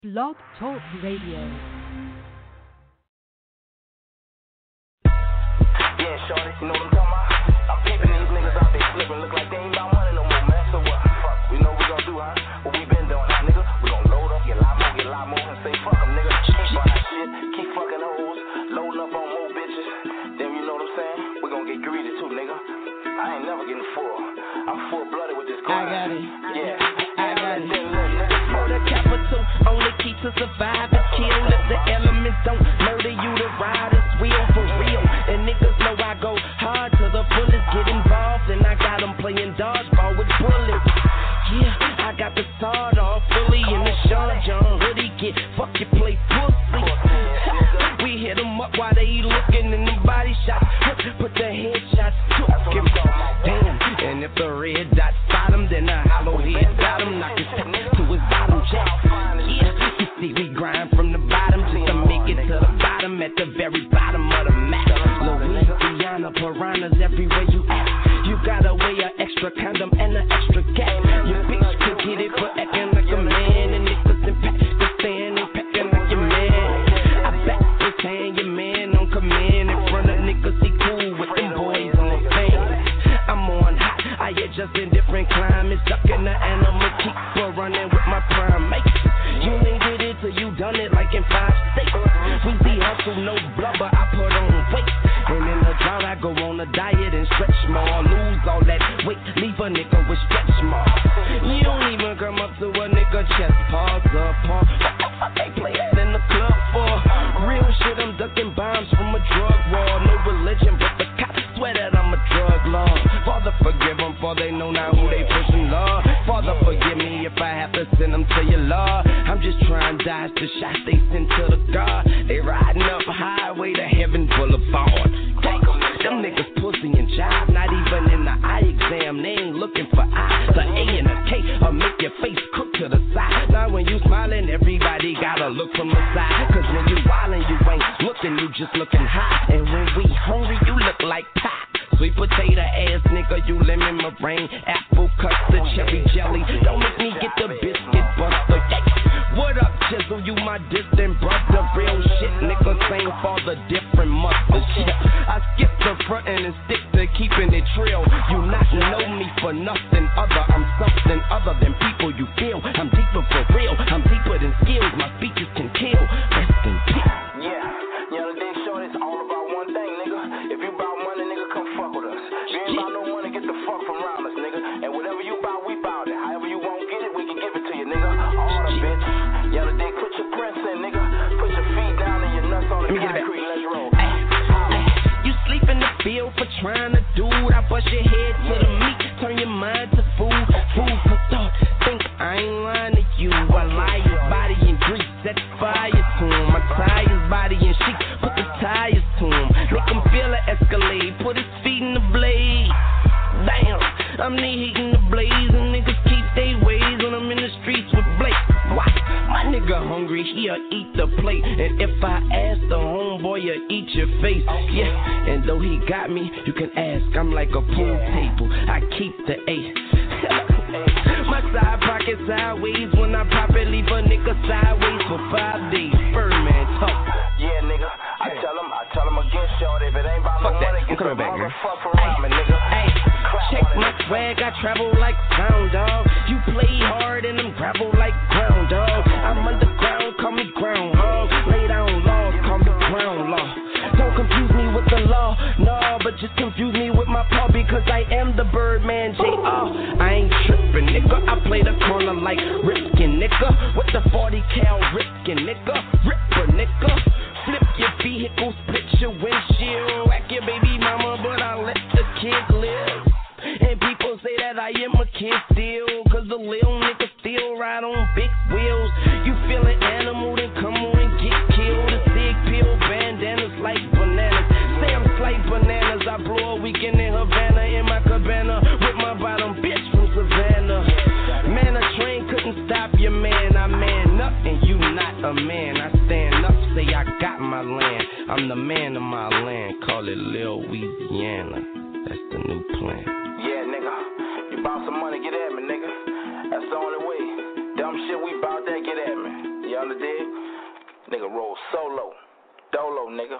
Blog Talk Radio. Yeah, shorty, you know what I'm talking about? I'm peeping these niggas out there slipping, look like they ain't about money no more, man. So what? Fuck, we know what we gon' do, huh? What we been doing, huh, nigga? We gon' load up, get a lot more, and say fuck 'em, nigga. Keep buying shit, keep fucking hoes, loading up on more bitches. Then you know what I'm saying? We gon' get greedy too, nigga. I ain't never getting full. I'm full-blooded with this grind. I got it. Yeah, I got it. For the capital, only key to survive is kill. If the elements don't murder you, the ride is real for real. And niggas know I go hard to the fullest, get involved, and I got them playing dodgeball with bullets. Yeah, I got the sawed off fully in the Sean John hoodie. Get fuck you play pussy. We hit them up while they looking in the body shots. Put the headshots to him. Damn, and if the red dot spot him, then the hollow head got him. Knock his head to his bottom jack. Yeah, you see we grind from the bottom just to make it to the bottom, at the very bottom of the map. Louisiana piranhas everywhere you at. You gotta weigh an extra condom and an extra gap. Your bitch could get it for acting like a man, and niggas in Pakistan and packing like your man. I bet this hand your man on command in front of niggas. He cool with them boys on fans. I'm on hot, I adjust in different climates. Ducking the animal, keep running with my prime mates. You ain't did it till you done it like in 5 states. We see hustle, no blubber, I put on weight. And in the drought, I go on a diet and stretch more. Lose all that weight, leave a nigga with stretch marks. You don't even come up to a nigga chest, pause up, pause. What they play that in the club for? Real shit, I'm ducking bombs from a drug war. No religion, but the cops swear that I'm a drug lord. Father, forgive them, for they know now who they pushing, Lord. Father, forgive me if I have to send them to your Lord. I'm just trying to dodge the shots they send to the guard. They riding up highway to heaven boulevard. Them niggas pussy and jive, not even in the eye exam. They ain't looking for eyes. The A and the K will make your face crook to the side. Now when you smiling, everybody gotta look from the side. Cause when you wildin', you ain't looking, you just looking high. And when we hungry, you look like pie. Sweet potato ass nigga, you lemon meringue, apple custard, cherry jelly. Don't make me get the biscuit buster. What up, Jizzle? You my distant brother. Real shit, nigga, same for the different mustard. I skip the front end and stick to keeping it trill. You not know me for nothing other. I'm something other than people you feel. I'm deeper for real. I'm deeper than skills. My speeches can kill. Rest in peace. Yeah, the day short, it's all about one thing, nigga. If you bout money, nigga, come fuck with us. If you ain't bout no money, get the fuck from around us, nigga. And whatever you bout, we bout it. However you won't get it, we can give it to you, nigga. All the bitch. Yeah, the day, put your prints in, nigga. Put your feet down and your nuts on the concrete. Let's roll. You sleep in the field for trying to do it. I bust your head to the meat, turn your mind to food. Food for thought. Think I ain't lying to you. I lie his body in grease, set fire to him. I tie his body in sheep, put the tires to him. Make him feel it escalade, put his feet in the blade. Damn, I'm the heat in the blaze, and niggas keep they ways when I'm in the streets with Blake. Why? My nigga hungry, he'll eat the plate. And if I ask the homeboy, he'll eat your face. Yeah, and though he got me, you can ask, I'm like a pool table, I keep the 8. My side pocket sideways, when I pop it, leave a nigga sideways for 5 days. Birdman talk. Yeah, nigga, I tell him again, short. If it ain't about no money, get the motherfucker around me, nigga. Check my swag, I travel like sound dog. You play hard and I'm gravel like ground dog. I'm underground, call me groundhog. Lay down laws, call me ground law. Don't confuse me with the law, no, but just confuse me with my paw, because I am the Birdman J.R. I ain't trippin', nigga. I play the corner like Ripkin, nigga. With the 40 cal Ripkin, nigga. Ripper, nigga. Flip your vehicles, split your windshield. Whack your baby mama, but I let the kids live. And people say that I am a kid still, cause the little nigga still ride on big wheels. You feel an animal, then come on and get killed. The big pill bandanas like bananas. Say I'm slight bananas. I blow a weekend in Havana in my cabana with my bottom bitch from Savannah. Man, a train couldn't stop your man. I man up and you not a man. I stand up, say I got my land. I'm the man of my land. Call it Lil Louisiana. That's the new plan. Yeah, nigga. You bout some money, get at me, nigga. That's the only way. Dumb shit, we bout that, get at me. you understand? Nigga roll solo. Dolo, nigga.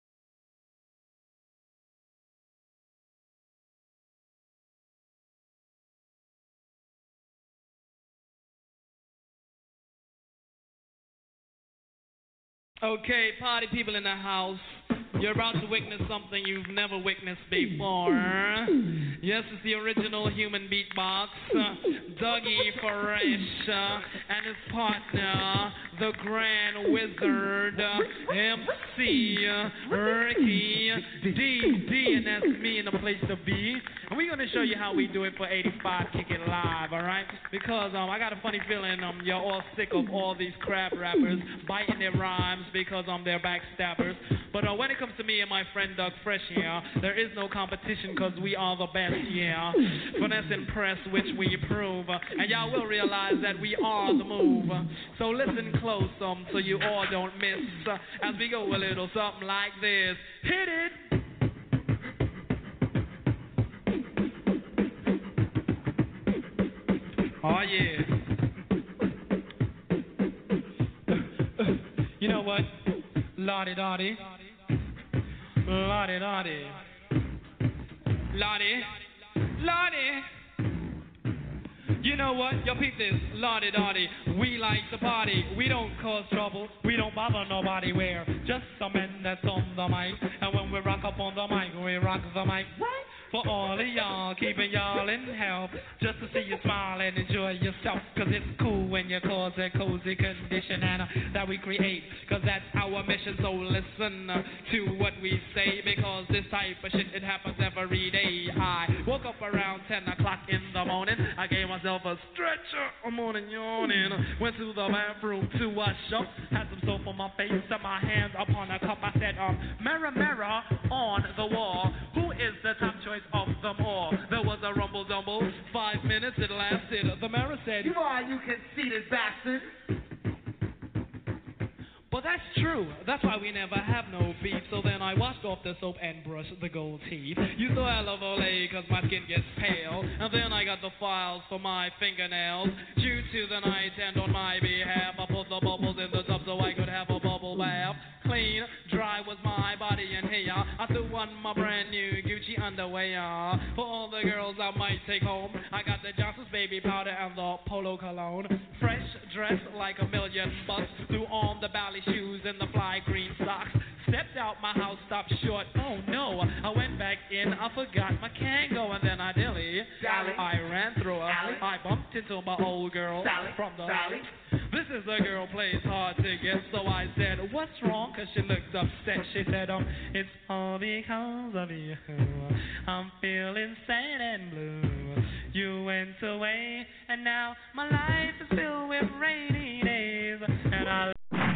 Okay, party people in the house. You're about to witness something you've never witnessed before. Yes, it's the original human beatbox, Dougie Fresh, and his partner, the Grand Wizard, MC Ricky D, and that's me in the place to be. And we're gonna show you how we do it for 85 Kick It Live, all right? Because I got a funny feeling you're all sick of all these crap rappers biting their rhymes because they're backstabbers. But when it comes to me and my friend Doug Fresh here, there is no competition because we are the best, yeah. Finesse and press, which we prove. And y'all will realize that we are the move. So listen close so you all don't miss as we go a little something like this. Hit it! Oh yeah. You know what? Lottie-dottie. Lottie-dottie. Lottie. Lottie. You know what? Yo, peep this. Lottie-dottie. We like to party. We don't cause trouble. We don't bother nobody. We're just the men that's on the mic. And when we rock up on the mic, we rock the mic. Right? For all of y'all, keeping y'all in health. Just to see you smile and enjoy yourself. Cause it's cool when you cause a cozy condition and that we create. Cause that's our mission. So listen to what we say. Because this type of shit, it happens every day. I woke up around 10 o'clock in the morning. I gave myself a stretcher. I'm morning yawning. Went to the bathroom to wash up. Had some soap on my face and my hands upon a cup. I said, mirror, mirror on the wall. Who is the top choice of them all? There was a rumble dumble. 5 minutes it lasted. The mirror said, "You are, you conceited bastard." But that's true. That's why we never have no beef. So then I washed off the soap and brushed the gold teeth. Used oil of Olay cause my skin gets pale. And then I got the files for my fingernails. Due to the night and on my behalf, I put the bubbles in the tub so I could have a bubble bath. Clean, dry was my body and hair. I threw on my brand new Gucci underwear. For all the girls I might take home, I got the Johnson's baby powder and the Polo cologne. Fresh dressed like $1 million bucks. Threw on the ballet shoes and the fly green socks. Stepped out my house, stopped short. Oh no, I went back in, I forgot my Kango, and then I dilly. I ran through her. I bumped into my old girl from the. This is a girl plays hard to get, so I said, "What's wrong?" Cause she looked upset. She said, "It's all because of you. I'm feeling sad and blue. You went away, and now my life is filled with rainy days, and I."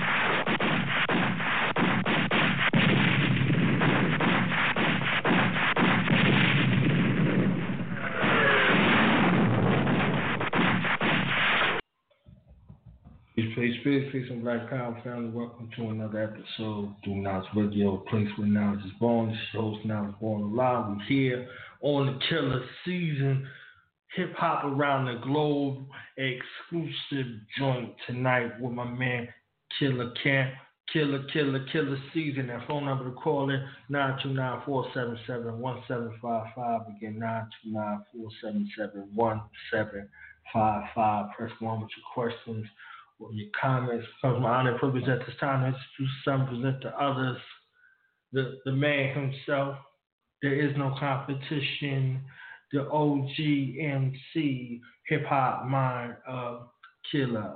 Peace and Black Power family. Welcome to another episode of Knowledge Radio, a place where knowledge is born. This host Knowledge Born Alive. We're here on the Killer Season, hip hop around the globe, exclusive joint tonight with my man Killer Camp. Killer Season. That phone number to call in 929-477-1755. Again, 929-477-1755. Press 1 with your questions or your comments. Comes my honor and privilege at this time to introduce some, present to others. The man himself. There is no competition. The OG MC hip hop mind of Killer.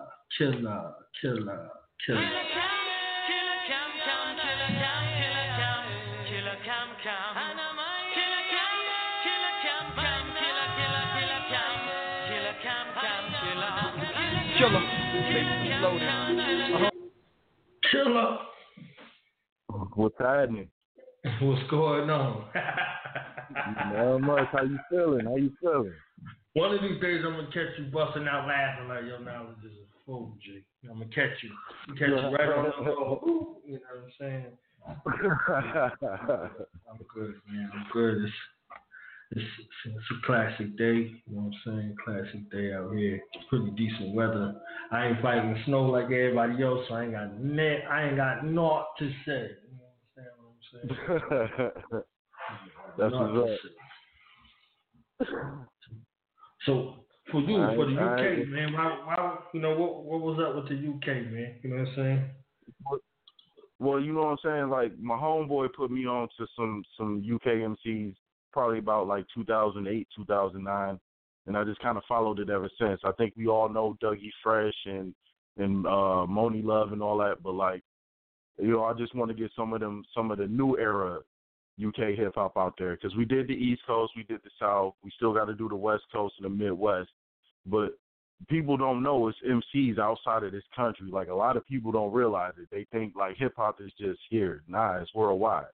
Killer. What's happening? What's going on? Not much. How you feeling? One of these days I'm gonna catch you busting out laughing like your knowledge is a fool, G. I'm gonna catch you. Catch you right on the floor. You know what I'm saying? I'm good, man. I'm good. it's a classic day, you know what I'm saying? Classic day out here. It's pretty decent weather. I ain't fighting snow like everybody else, so I ain't got naught to say. You know what I'm saying? That's what's up. So for you, for the UK, man, why you know what was up with the UK, man? You know what I'm saying? Well, you know what I'm saying? Like, my homeboy put me on to some UK MCs probably about like 2008, 2009, and I just kind of followed it ever since. I think we all know Dougie Fresh and Moni Love and all that, but like, you know, I just want to get some of the new era UK hip hop out there, because we did the East Coast, we did the South, we still got to do the West Coast and the Midwest, but people don't know it's MCs outside of this country. Like, a lot of people don't realize it. They think like hip hop is just here. Nah, it's worldwide.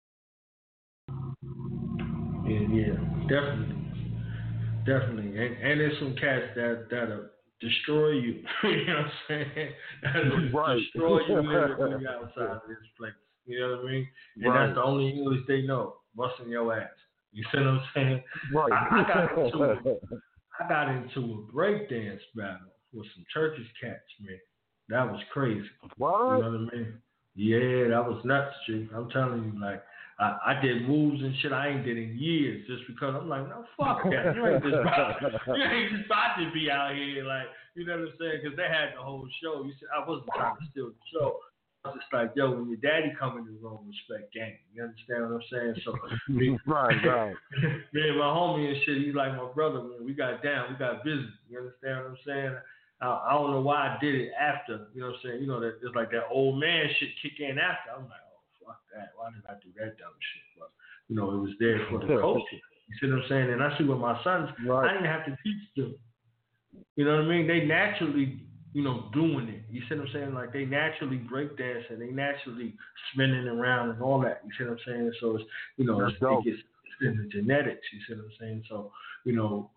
Yeah, definitely, and there's some cats that'll destroy you. You know what I'm saying? That'll right. destroy you literally outside of this place. You know what I mean? And right. That's the only English they know, busting your ass. You see what I'm saying? Right. I got into a breakdance battle with some Turkish cats, man. That was crazy. What? You know what I mean? Yeah, that was nuts, G. I'm telling you, like, I did moves and shit I ain't did in years just because I'm like, no, fuck that. You ain't just about to be out here, like, you know what I'm saying? Because they had the whole show. You see, I wasn't trying to steal the show. I was just like, yo, when your daddy come in the room, respect game. You understand what I'm saying? So, right. Me and my homie and shit, he's like my brother, man. We got down, we got busy. You understand what I'm saying? I don't know why I did it after. You know what I'm saying? You know, that it's like that old man shit kick in after. I'm like, fuck that. Why did I do that dumb shit? But, you know, it was there for the culture. You see what I'm saying? And I see with my sons, I didn't have to teach them. You know what I mean? They naturally, you know, doing it. You see what I'm saying? Like, they naturally break dancing. They naturally spinning around and all that. You see what I'm saying? So, it's, you know, it's in the genetics. You see what I'm saying? So, you know,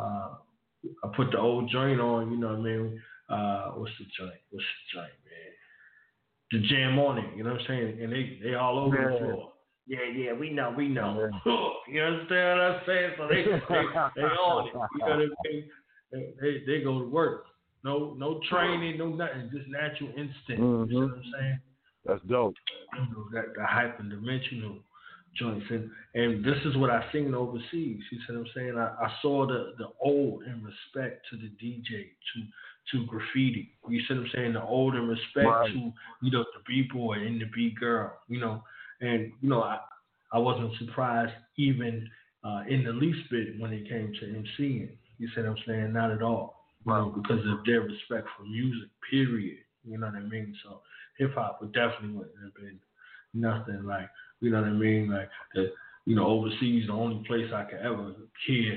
I put the old joint on, you know what I mean? What's the joint, man? The Jam On It, you know what I'm saying? And they all over the floor. Yeah, we know. Yeah. You understand what I'm saying? So they on it. You know what I mean? They go to work. No training, no nothing, just natural instinct. Mm-hmm. You know what I'm saying? That's dope. You know, that the hyperdimensional joints, and this is what I seen overseas. You see what I'm saying? I saw the ode and respect to the DJ, to graffiti. You see what I'm saying? The ode and respect to, you know, the B-boy and the B-girl. You know, and you know, I wasn't surprised even in the least bit when it came to MCing. You see what I'm saying? Not at all. You know, because of their respect for music. Period. You know what I mean? So hip hop would definitely wouldn't have been nothing like. You know what I mean? Like, you know, overseas, the only place I could ever hear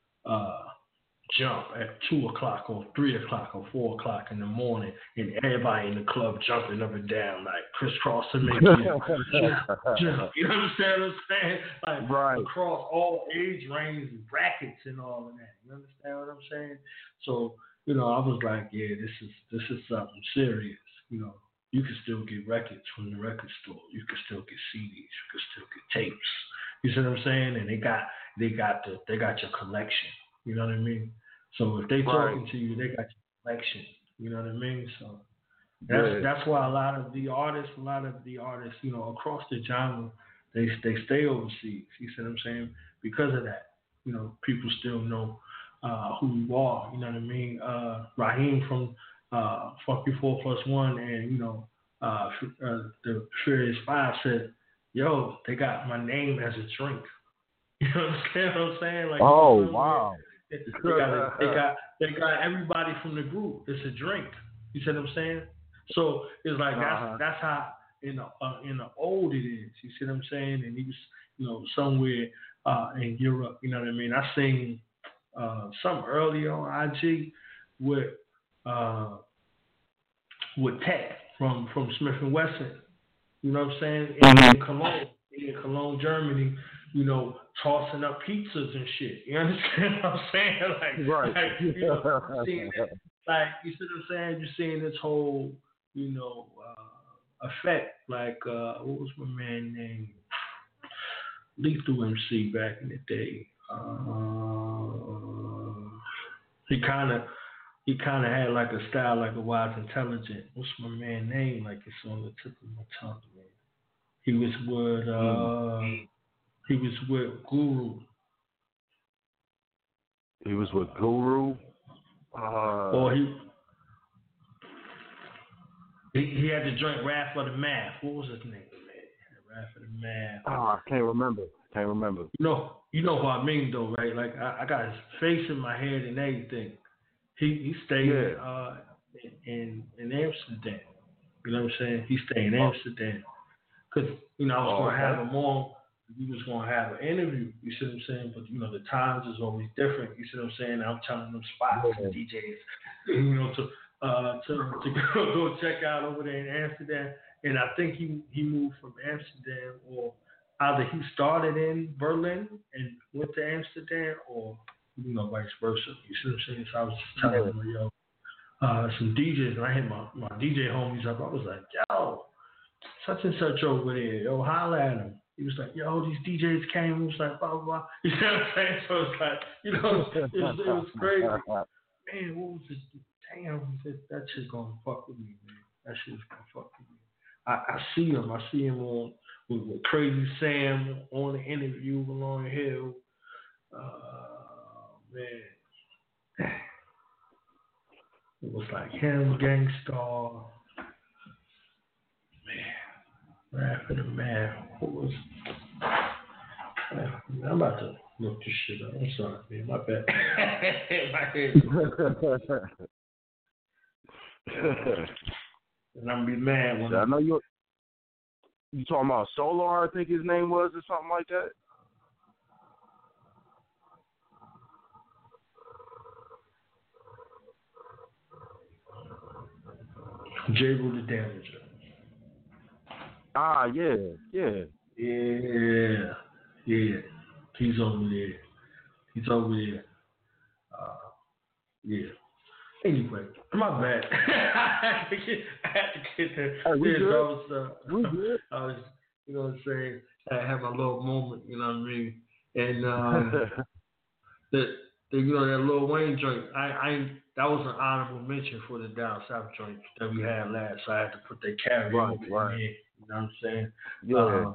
jump at 2 o'clock or 3 o'clock or 4 o'clock in the morning, and everybody in the club jumping up and down, like crisscross and make jump. You understand what I'm saying? Like, across all age ranges and brackets and all of that. You understand what I'm saying? So, you know, I was like, yeah, this is something serious, you know. You can still get records from the record store. You can still get CDs. You can still get tapes. You see what I'm saying? And they got your collection. You know what I mean? So if they talking to you, they got your collection. You know what I mean? So that's why a lot of the artists, you know, across the genre, they stay overseas. You see what I'm saying? Because of that, you know, people still know who you are. You know what I mean? Raheem from Funky 4+1 and, you know, the Furious 5 said, yo, they got my name as a drink. You understand what I'm saying? Like, oh, wow. They got everybody from the group. It's a drink. You see what I'm saying? So it's like that's how in the old it is. You see what I'm saying? And he was, you know, somewhere in Europe. You know what I mean? I seen something earlier on IG with Tech from Smith and Wesson. You know what I'm saying? In Cologne, Germany. You know, tossing up pizzas and shit. You understand what I'm saying? Like, you know, seeing that, like, you see what I'm saying? You're seeing this whole, you know, effect. Like, what was my man name? Lethal MC back in the day. He kind of had like a style like a Wise Intelligent. What's my man name? Like it's on the tip of my tongue, man. He was with Guru. He was with Guru. Or he had the joint Wrath of the Math. What was his name, man? Wrath of the Math. I can't remember. You know what I mean though, right? Like I got his face in my head and everything. He stayed in Amsterdam. You know what I'm saying? He stayed in Amsterdam. Because, I was going to have him on. We was going to have an interview. You see what I'm saying? But, the times is always different. You see what I'm saying? I'm telling them spots and DJs, to go check out over there in Amsterdam. And I think he moved from Amsterdam, or either he started in Berlin and went to Amsterdam, or vice versa. You see what I'm saying? So I was just telling him, some DJs, and I hit my DJ homies up. I was like, yo, such and such over there. Yo, holla at him. He was like, yo, these DJs came. He was like, blah, blah, blah. You know what I'm saying? So it's like, it was crazy. Man, what was this? Damn, that shit's going to fuck with me, man. That shit's going to fuck with me. I see him. I see him on with Crazy Sam on the interview with Lauryn Hill. Man. It was like him, Gangstar. Man. Wrath of the Man. What was... Man, I'm about to look this shit up. I'm sorry, man. My bad. My head. And I'm gonna be mad when I know you talking about Solar, I think his name was, or something like that. J. Rule the Damager. Yeah. He's over there. Yeah. Anyway, my bad. I had to get there. Hey, we good. I was, you know what I'm saying? I had my little moment, you know what I mean? And that Lil Wayne joint, that was an honorable mention for the Down South joint that we had last. So I had to put that karaoke in there. You know what I'm saying? Yeah.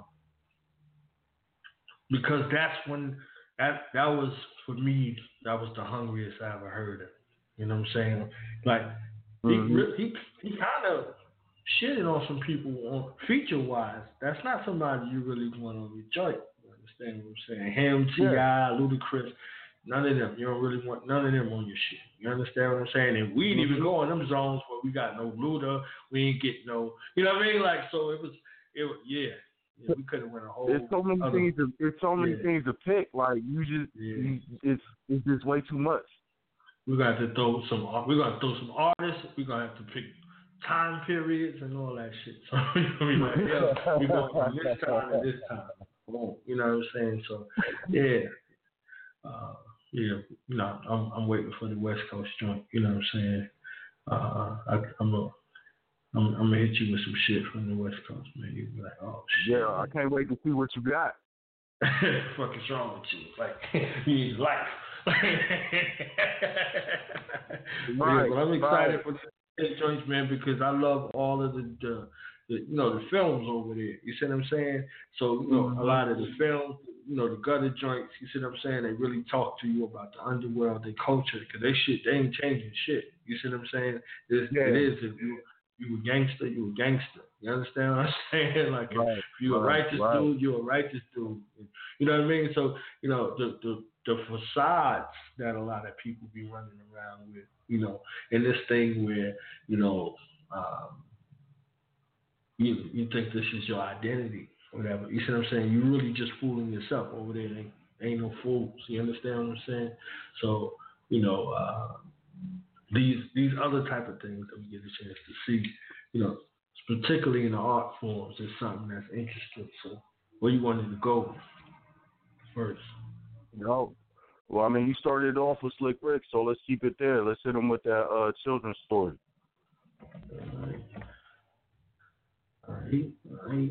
Because that's when that was for me. That was the hungriest I ever heard of. You know what I'm saying? Like he kind of shitted on some people on feature wise. That's not somebody you really want on your joint. You understand what I'm saying? Him, T.I., Ludacris. None of them. You don't really want none of them on your shit. You understand what I'm saying? And we didn't even go in them zones where we got no Luda. We ain't get no. You know what I mean? Like, so it was yeah. We could have went a whole. There's so many things to pick. Like it's just way too much. We're gonna have to throw some artists. We're gonna have to pick time periods and all that shit. So we're going from this time to this time. You know what I'm saying? So I'm waiting for the West Coast joint. You know what I'm saying? I'm gonna hit you with some shit from the West Coast, man. You be like, oh shit. Yeah, I can't wait to see what you got. Fuck is wrong with you? Like you need life. Right, but I'm excited for the joints, man, because I love all of the films over there. You see what I'm saying? So a lot of the films, the gutter joints. You see what I'm saying? They really talk to you about the underworld, their culture, because they ain't changing shit. You see what I'm saying? It is if you a gangster, you a gangster. You understand what I'm saying? Like if you a righteous dude, you a righteous dude. You know what I mean? So the facades that a lot of people be running around with, in this thing where, you think this is your identity, or whatever. You see what I'm saying? You really just fooling yourself over there. Ain't no fools. You understand what I'm saying? So, these other type of things that we get a chance to see, particularly in the art forms, is something that's interesting. So, where you wanted to go first? No. Well, I mean, you started it off with Slick Rick, so let's keep it there. Let's hit him with that children's story. All right.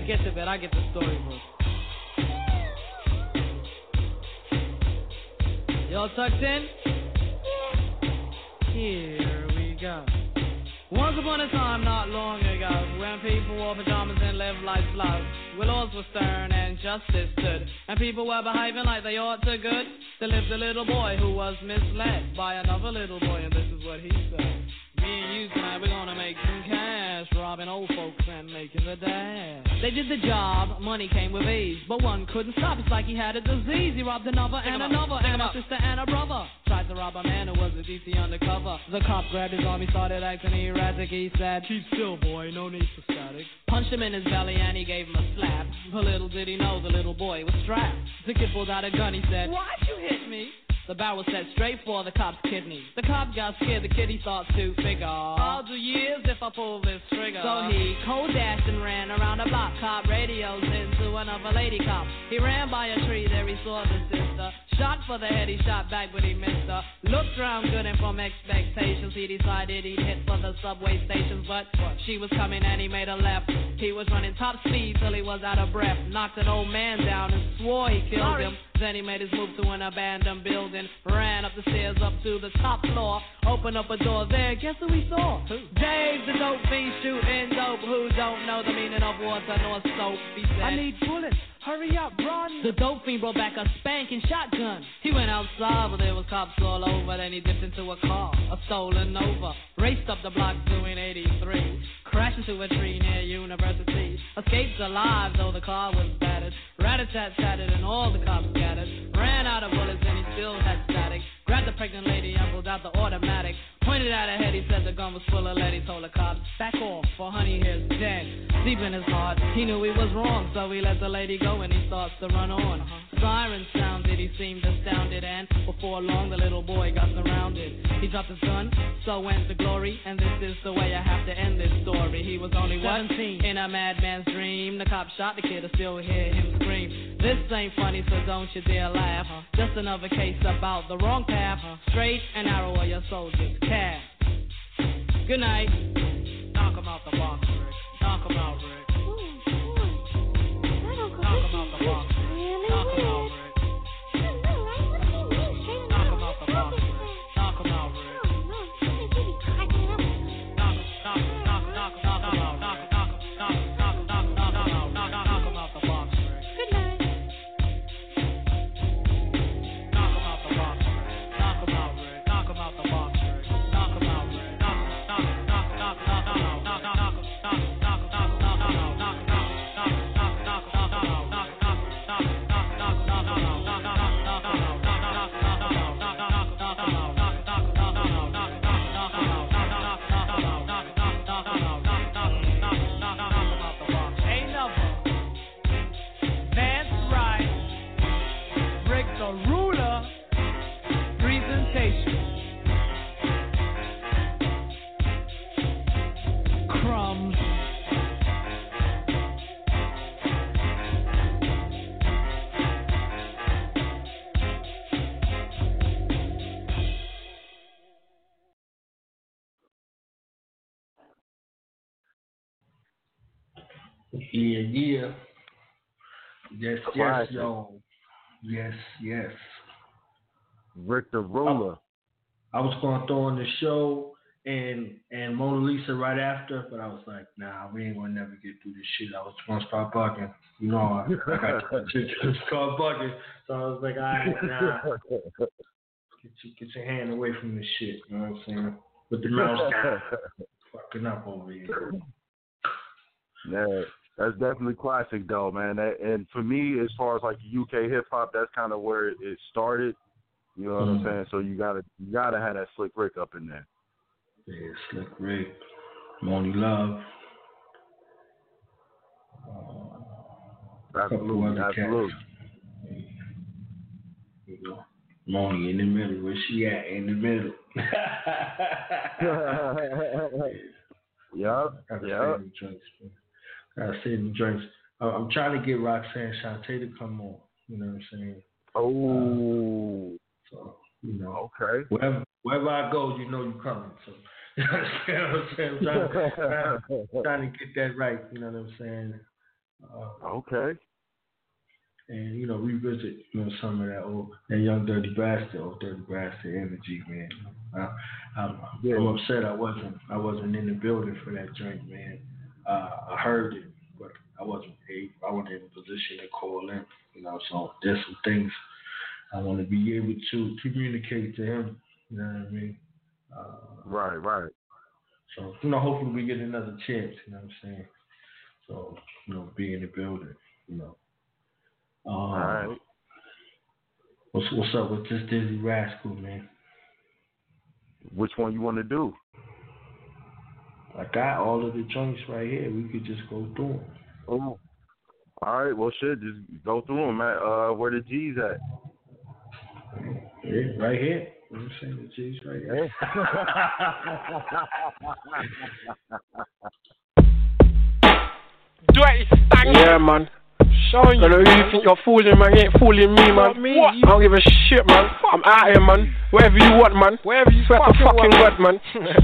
sketch a bit. I get the storybook. Y'all tucked in? Here we go. Once upon a time, not long ago, when people wore pajamas and lived life slow, where laws were stern and justice stood, and people were behaving like they ought to good, there lived a little boy who was misled by another little boy, and this is what he said. Me and you tonight, we're gonna make some cash, robbing old folks and making the dash. They did the job, money came with ease, but one couldn't stop, it's like he had a disease. He robbed another and another, and a sister and a brother. Tried to rob a man who was a DC undercover. The cop grabbed his arm, he started acting erratic. He said, keep still, boy, no need for static. Punched him in his belly and he gave him a slap. But little did he know the little boy was strapped. The kid pulled out a gun, he said, why'd you hit me? The barrel set straight for the cop's kidney. The cop got scared, the kid he thought to figure, I'll do years if I pull this trigger. So he cold dashed and ran around the block. Cop radios into another lady cop. He ran by a tree, there he saw the sister. Shot for the head, he shot back, but he missed her. Looked around good and from expectations, he decided he'd hit for the subway stations. But she was coming and he made a left. He was running top speed till he was out of breath. Knocked an old man down and swore he killed him. Then he made his move to an abandoned building. Ran up the stairs up to the top floor. Opened up a door there, guess who he saw? Who? Dave, the dope fiend shooting dope. Who don't know the meaning of water nor soap? He said, I need bullets. Hurry up, run. The dope fiend brought back a spanking shotgun. He went outside, but there was cops all over. Then he dipped into a car, a stolen Nova. Raced up the block doing 83. Crashed into a tree near University. Escaped alive, though the car was battered. Rat-a-tat-tatted and all the cops scattered. Ran out of bullets and he still had static. Grabbed the pregnant lady and pulled out the automatic. Pointed at her head, he said the gun was full of lead. He told the cops, back off, for honey here's dead. Deep in his heart, he knew he was wrong, so he let the lady go and he starts to run on. Siren sounded, he seemed astounded, and before long the little boy got surrounded. He dropped his gun, so went to glory, and this is the way I have to end this story. He was only 17 in a madman's dream. The cop shot the kid, I still hear him scream. This ain't funny, so don't you dare laugh. Just another case about the wrong path. Straight and narrow are your soldiers. Cast. Good night. Knock 'em out the box, Rick. Knock 'em out, Rick. Knock 'em out the box, Rick. Knock 'em out, Rick. Knock 'em out the box, Rick. Knock 'em out, Rick. Yeah. Yes, Classic. y'all. Yes. Rick the Ruler. I was going to throw on the show and Mona Lisa right after, but I was like, nah, we ain't going to never get through this shit. I was going to start bugging. You know, I got to start bugging. So I was like, all right, nah. Get your hand away from this shit. You know what I'm saying? With the mouse down. Fucking up over here. Yeah, that's definitely classic though, man. And for me, as far as like UK hip hop, that's kind of where it started. You know what I'm saying? So you gotta have that Slick Rick up in there. Yeah, Slick Rick, Money Love. Absolutely. You know, Money in the middle. Where she at? In the middle. Gotta say the drinks. I'm trying to get Roxanne Shante to come on. You know what I'm saying? Oh. So, you know. Okay. Wherever I go, you know you're coming. So, you know what I'm saying? I'm trying to get that right. You know what I'm saying? Okay. And revisit some of that young Dirty Bastard energy, man. I'm upset I wasn't in the building for that joint, man. I heard it, but I wasn't in a position to call in. So there's some things I want to be able to communicate to him. You know what I mean? Right. So hopefully we get another chance. You know what I'm saying? So be in the building. All right. What's up with this Dizzy Rascal, man? Which one you want to do? I got all of the joints right here. We could just go through them. Oh. All right. Well, shit, just go through them, man. Where the G's at? Yeah, right here. I'm saying the G's right here. Yeah, man. Showing you. I know who you think you're fooling, man. You ain't fooling me, man. What? I don't give a shit, man. I'm out here, man. Wherever you want, man. Wherever you swear to fucking God, man.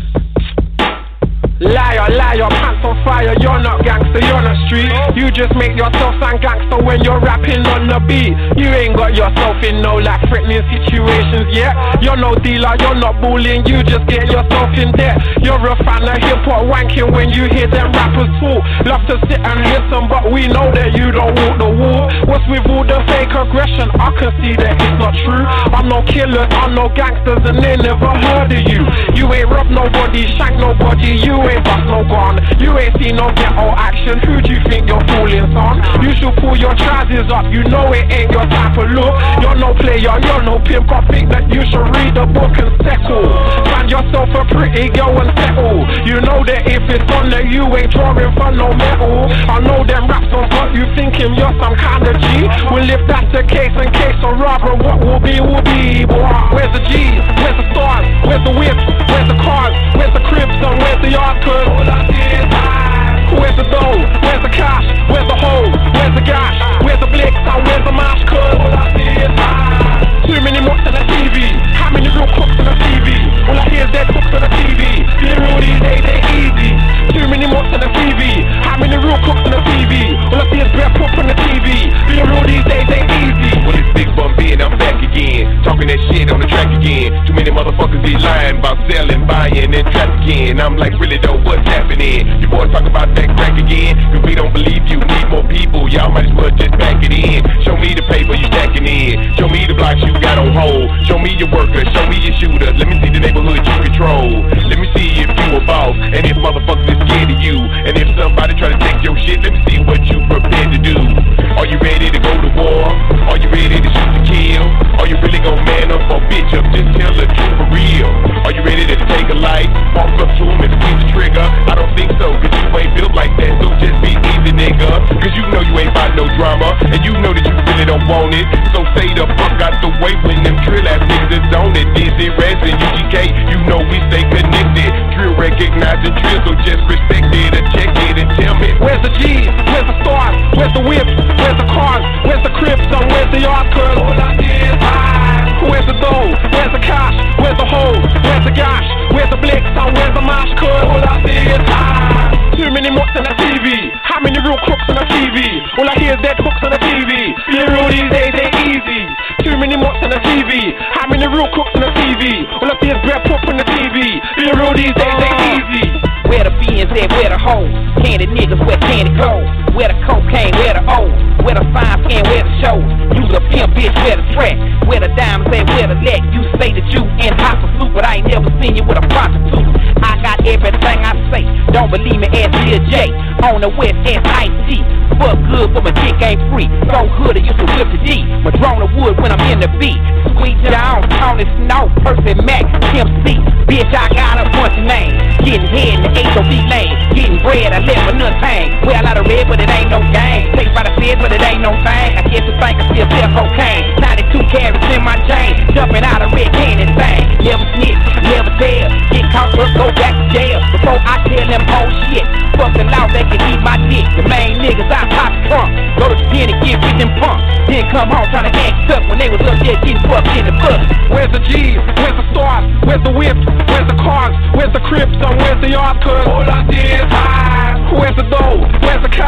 Liar, pants on fire, you're not gangster, you're not street. You just make yourself sound gangster when you're rapping on the beat. You ain't got yourself in no like threatening situations yet. You're no dealer, you're not bullying, you just get yourself in debt. You're a fan of hip-hop wanking when you hear them rappers talk. Love to sit and listen, but we know that you don't walk the walk. What's with all the fake aggression? I can see that it's not true. I'm no killers, I'm no gangsters, and they never heard of you. You ain't robbed nobody, shank nobody, you ain't bust no gun. You ain't seen no ghetto action. Who do you think you're fooling, son? You should pull your trousers up. You know it ain't your type of look. You're no player, you're no pimp. I think that you should read the book and settle. Find yourself a pretty girl and settle. You know that if it's on that you ain't drawing for no metal. I know them raps on got you thinking you're some kind of G. Well, if that's the case, in case of robber, what will be, boy. Where's the G's? Where's the stars? Where's the whips? Where's the cars? Where's the cribs? And where's the yard? Cause all I see is high. Where's the dough? Where's the cash? Where's the hoe? Where's the gash? Where's the blicks? And where's the mash? Cause all I see is high. Too many mocks on the TV. How many real cooks on the TV? All I hear is dead cooks on the TV. Being real these days ain't easy. Too many mocks on the TV. How many real cooks on the TV? All I see is bread pop on the TV. Being real these days ain't easy. Well, it's Big Bum B and I'm back again. Talking that shit on the track again. Too many motherfuckers be lying about selling, buying, and trafficking. I'm like, really though, what's happening? You boys talk about that crack again. Cause we don't believe you need more people. Y'all might as well just back it in. Show me the paper you stacking in. Show me the blocks you got on hold. Show me your workers. Show me your shooters. Let me see the neighborhood you control. Let me see if you a boss. And if motherfuckers is scared of you. And if somebody try to take your shit, let me see what you prepared to do. Are you ready to go to war? Are you ready to shoot to kill? Are you really gonna man up or bitch up? Just tell the truth for real. Are you ready to take a life? Walk up to him and squeeze the trigger? I don't think so, cause you ain't built like that. So just be easy, nigga. Cause you know you ain't about no drama. And you know that you really don't want it. So say the fuck out the way when them drill ass niggas is on it. Dizzy Res and UGK, you know we stay connected. Drill recognize the drill, so just respect it or check it and tell me. Where's the G's? Where's the stars? Where's the whips? Where's the cars? Where's the cribs? And where's the yard? Cause all I see is high. Where's the dough? Where's the cash? Where's the hoe? Where's the gash? Where's the blicks? And where's the mash? Cause all I see is high. Too many mocks on the TV. How many real crooks on the TV? All I hear is dead hooks on the TV. Being real these days ain't easy. Too many mocks on the TV. How many real crooks on the TV? All I see is bread pop on the TV. Being real these days ain't easy. Where the beans at, where the hoes? Candy niggas, where can it go? Where the cocaine, where the O's? Where the fine skin, where the shows? You the pimp bitch, where the track? Where the diamonds at, where the leg? You say that you in hot pursuit, but I ain't never seen you with a prostitute. I got everything I say, don't believe me, ask Lil J. On the West, S.I.T. Fuck good, but my dick ain't free. So hood, I used to whip the D. Madrona wood when I'm in the beat. Sweet John, Tony Snow, Percy Mac, Kim C. Bitch, I got a bunch of names. Getting head in the HOV lane. Getting bread, I live for nothing. Well, out of red, but it ain't no game. Take by the feds, but it ain't no thing. I guess you think I still sell cocaine. 92 carats in my chain. Jumping out of red candy thing. Never snitch, never tell. Get caught up, go back to jail. Before I tell them whole shit. Fuck the law, they can eat my dick. The main niggas, I pop trunk. Go to the pen and get with them punks. Then come home trying to act up when they was up there getting fucked in the butt. Where's the G's? Where's the stars? Where's the whips? Where's the cars? Where's the cribs? And where's the yard? Cause all I see is high. Where's the dough? Where's the cash?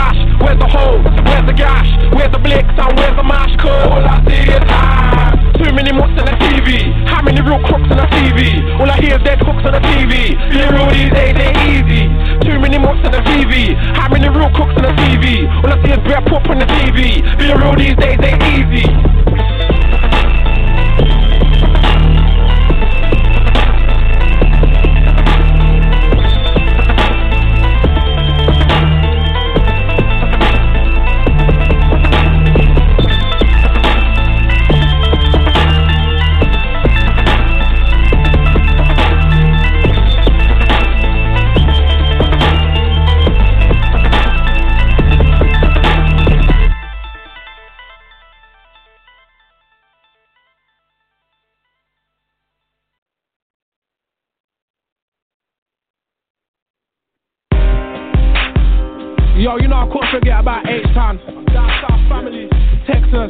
Where's the hole? Where's the gash? Where's the blicks and where's the mash? Cause all I see is too many mutts on the TV. How many real crooks on the TV? All I hear is dead hooks on the TV. Being real these days ain't easy. Too many mutts on the TV. How many real crooks on the TV? All I see is bare poop on the TV. Being real these days ain't easy. Yo, you know I couldn't forget about H-Town, down south family, Texas,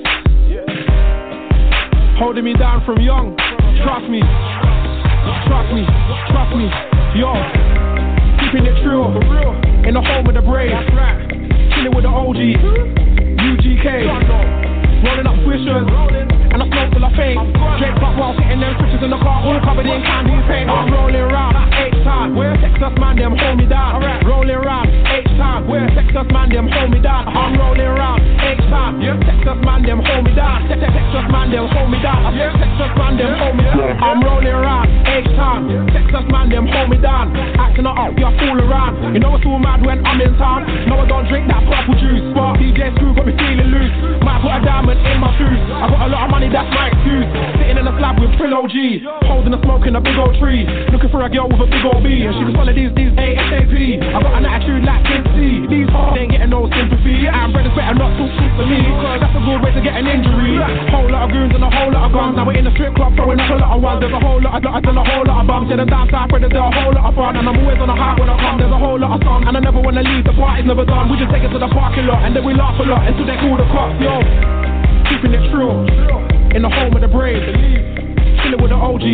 holding me down from young. Trust me, trust me, trust me. Yo, keeping it true, in the home of the brave, chilling with the OG, UGK, rolling up swishers, and I smoke till I faint. Drake pop while sitting them switches in the car, all covered in candy paint. I'm rolling round H-Town, where Texas man them hold me down. Rolling round H-Town, where Texas man them hold me down. I'm rolling round H-Town, Texas man them hold me down. Texas man them hold me down. Texas man them hold me down. I'm rolling round H-Town, Texas man them hold me down. Acting it up, you fool around. You know it's all mad when I'm in town. No, I don't drink that purple juice, but DJ Screw got me feeling loose. Might put a diamond in my shoes. I got a lot of money, that's my excuse. Sitting in a slab with Trill OG, holding a smoke in a big old tree. Looking for a girl with a big old B, and she was one of these ASAP. I got an attitude like Kim C. These hoes ain't getting no sympathy. And brothers better not talk shit to me, cause that's a good way to get an injury. Whole lot of goons and a whole lot of guns. Now we're in the strip club throwing up a lot of ones. There's a whole lot of dots and a whole lot of bums. Yeah, the down south brothers, there's a whole lot of fun. And I'm always on the high when I come. There's a whole lot of sun, and I never wanna leave. The party's never done. We just take it to the parking lot, and then we laugh a lot until they call the cops. Yo, keeping it true, in the home of the brave, chilling with the OG,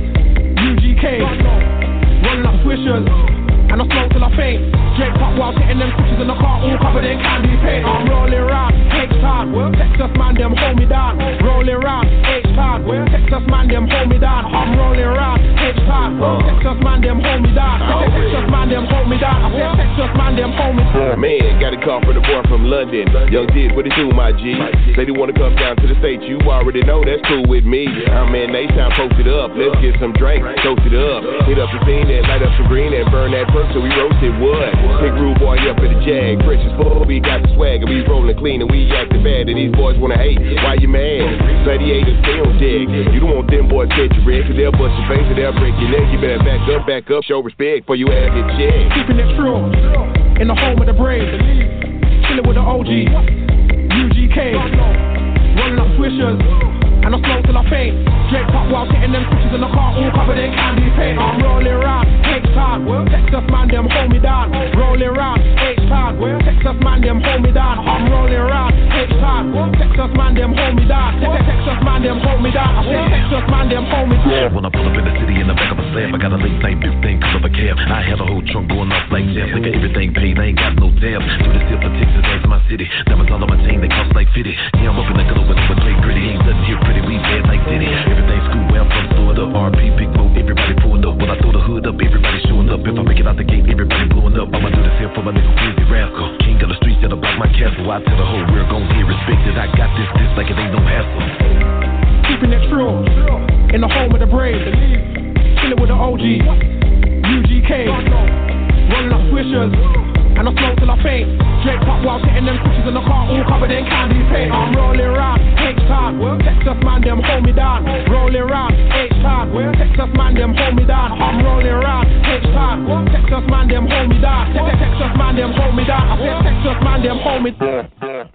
UGK, rolling up swishers, and I smoke till I faint. Drake pop while sitting them switches in the car, all covered in candy paint. I'm rolling round H-Town, Texas man them hold me down. Rolling round H-Town, Texas man them hold me down. I'm rolling round H-Town, Texas man them hold me down. Texas man them hold me down. Texas man them hold me down. Man, got a call from the boy from London. Young Did, what it do, my G? Say they wanna come down to the States, you already know that's cool with me. I'm in H-Town, post it up, let's get some drink, toast it up. Hit up the scene and light up some green and burn that perk so we roasted wood. Big rude boy up in the Jag, precious full, we got the swag and we rolling clean and we acting bad and these boys wanna hate. Why you mad? Gladiators, they don't dig. You don't want them boys to get your red, cause they'll bust your face and they'll break your neck. You better back up, show respect for you ass get checked. Keeping it true, in the home of the brave, chilling with the OG, UGK, rolling up swishers, and I smoke till I faint. Drake pop while sitting them switches in the car, all covered in candy paint. I'm rolling round H-Town, Texas man them hold me down. Rolling round H-Town, Texas man them hold me down. I'm rolling round H-Town, Texas man them hold me down. Texas man them hold me down. Texas man them hold me down. When I pull up in the city in the back of a slab, I got a late night big thing cause of a cab. I had a whole trunk going off like jam. Think of everything paid, I ain't got no tab. Do the tip for Texas, that's my city. Diamonds all on my chain, they cost like 50. Yeah, I'm up in the club with play gritty. Ain't nothing here pretty, we bad like Diddy. Everything school where I'm from, stored up. RP, big mo, everybody pulling up. When I throw the hood up, everybody showing up. If I make it out the gate, everybody blowing up. I'ma do this here for my nigga Crazy Rascal. King of the streets that'll block my castle. I tell the whole world gon' get respected. I got this like it ain't no hassle. Keeping it true, in the home of the brave, chilling with the OG, UGK, rolling up swishers, and I smoke till I faint. Drake pop while sitting them switches in the car, all covered in candy paint. I'm rolling round H-Town, Texas man them hold me down. Rolling round H-Town, Texas man them hold me down. I'm rolling round H-Town, Texas man them hold me down. Texas man them hold me down. Texas man them hold me down.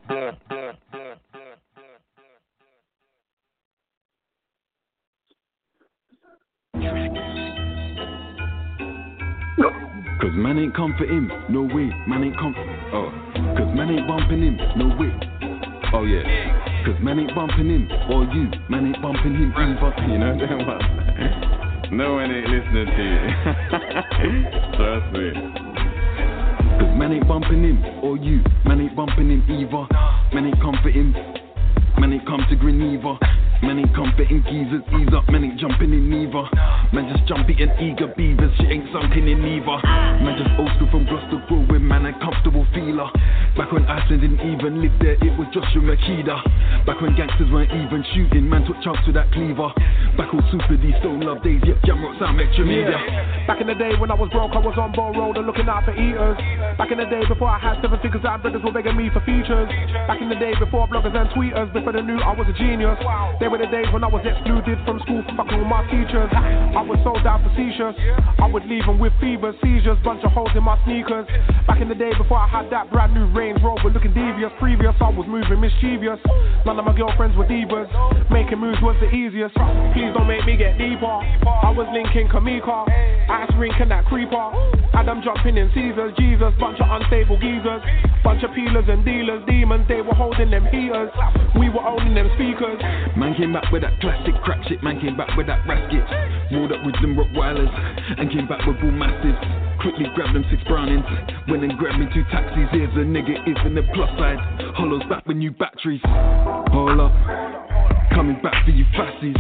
Cause man ain't come for him, no way, man ain't come for cause man ain't bumping him, no way. Oh yeah, cause man ain't bumping him, or you, man ain't bumping him either. You know what? No one ain't listening to you. Trust me. Cause Man ain't bumping him or you. Man ain't bumping him either. Man ain't comforting. Man ain't come to Geneva. Man ain't comforting geezers, ease up. Man ain't jumping in neither. Man just jumpy and eager beavers. She ain't sunken in neither. Man just old school from Gloucester Growing. Man a comfortable feeler. Back when Iceland didn't even live there, it was Joshua Makeda. Back when gangsters weren't even shooting, man took chunks with that cleaver. Back all Super D, Stone Love days, yep, Jam Rock Sound, Metro Media. Back in the day when I was broke, I was on Ball Road and looking out for eaters. Back in the day before I had 7 figures and brothers were begging me for features. Back in the day before bloggers and tweeters, before they knew I was a genius. They were the days when I was excluded from school for fucking with my teachers. I was so down facetious. I would leave them with fevers, seizures, bunch of holes in my sneakers. Back in the day before I had that brand new Range Rover looking devious. Previous I was moving mischievous. None of my girlfriends were divas. Making moves was the easiest. Please don't make me get deeper. I was linking Kamika, ice rink and that creeper. Adam jumping in Caesars, Jesus, bunch of unstable geezers. Bunch of peelers and dealers, demons, they were holding them heaters. We were owning them speakers. Man came back with that classic crap shit. Man came back with that rasket. Rolled up with them Rottweilers and came back with all mastiffs. Quickly grabbed them 6 Brownings. Went and grabbed me 2 taxis. Here's a negative and the plus side. Hollows back with new batteries. Hold up, coming back for you fassies.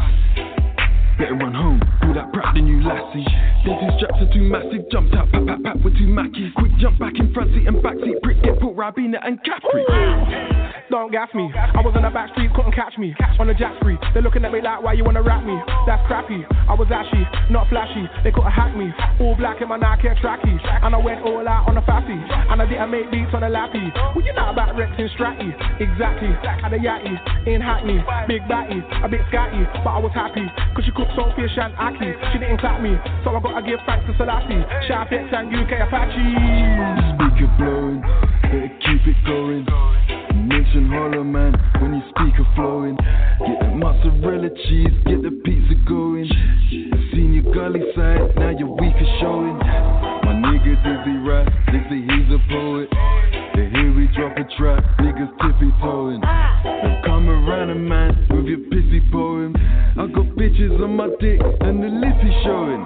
Better run home, do that prep the new lassie. Them 2 straps are too massive. Jumped out, pat, pat, pat with 2 Mackies. Quick jump back in front seat and back seat. Prick get put Rabina and Capri. Don't gas me, I was in the back street, couldn't catch me. On the jack spree, they're looking at me like, why you wanna rap me? That's crappy, I was ashy, not flashy. They couldn't hack me, all black in my Nike trackies. And I went all out on the fatty, and I didn't make beats on the lappy. Well, you know about Rex and Stratty, exactly. Had a yatty, in Hackney, big batty, a bit scatty. But I was happy, cause she cooked so fish and ackee. She didn't clap me, so I gotta give thanks to Selassie. Sharpex and UK Apache. Speaker blowing, better keep it going. Mention Hollow Man when you speak of flowing. Get the mozzarella cheese, get the pizza going. I've seen your gully side, now your weak is showing. My nigga Dizzy Rat, they say he's a poet. They hear we drop a track, niggas tippy toeing. Now come around a man with your pissy poem. I got bitches on my dick and the lippy showing.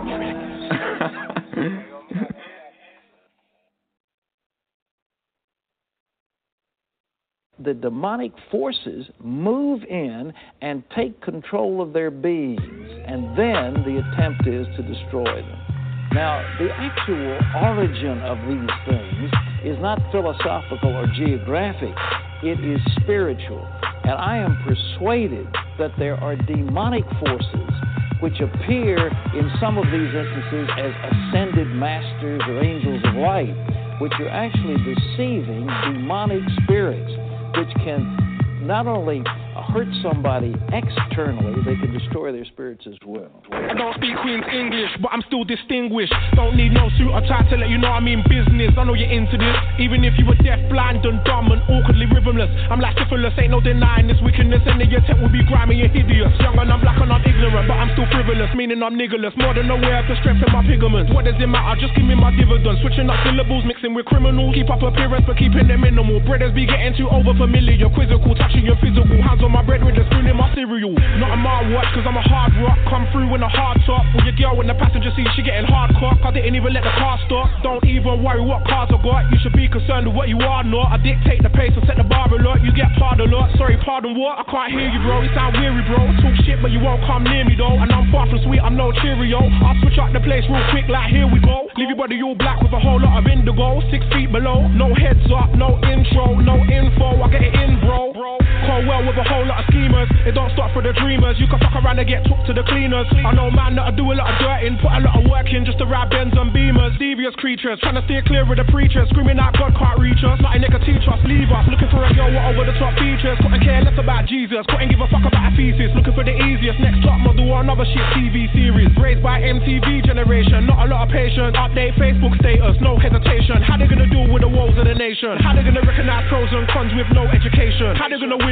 The demonic forces move in and take control of their beings, and then the attempt is to destroy them. Now, the actual origin of these things is not philosophical or geographic, it is spiritual. And I am persuaded that there are demonic forces which appear in some of these instances as ascended masters or angels of light, which are actually deceiving demonic spirits, which can not only hurt somebody externally, they can destroy their spirits as well. I don't speak Queen's English, but I'm still distinguished. Don't need no suit, I try to let you know I mean business. I know you're into this, even if you were deaf, blind and dumb and awkwardly rhythmless. I'm like syphilis, ain't no denying this wickedness. Any attempt will be grimy and hideous. Young and I'm black and I'm ignorant, but I'm still frivolous, meaning I'm niggerless. More than aware of the strength of my pigments. What does it matter? Just give me my dividends. Switching up syllables, mixing with criminals. Keep up appearance, but keeping them minimal. Brothers be getting too over familiar, quizzical, touching your physical. Hands on my bread with a spoon in my cereal. Not a my watch, cause I'm a hard rock. Come through in a hard top. With your girl in the passenger seat, she getting hard cock. I didn't even let the car stop. Don't even worry what cars I got. You should be concerned with what you are not. I dictate the pace and set the bar a lot. You get pardon a lot. Sorry, pardon what? I can't hear you, bro. You sound weary, bro. Talk shit, but you won't come near me, though. And I'm far from sweet, I'm no Cheerio. I'll switch up the place real quick, like here we go. Leave your body all black with a whole lot of indigo. 6 feet below, no heads up, no intro, no info. I get it in, bro. Call well with a whole lot of schemers. It don't stop for the dreamers. You can fuck around and get took to the cleaners. I know man that I do a lot of dirt in, put a lot of work in just to ride Benz and Beamers. Devious creatures, trying to steer clear of the preachers. Screaming out God can't reach us. Nothing they can teach us, leave us. Looking for a girl with over the top features. Couldn't care less about Jesus. Couldn't give a fuck about a thesis. Looking for the easiest. Next top model or another shit TV series. Raised by MTV generation. Not a lot of patience. Update Facebook status. No hesitation. How they gonna deal with the woes of the nation? How they gonna recognize pros and cons with no education? How they gonna win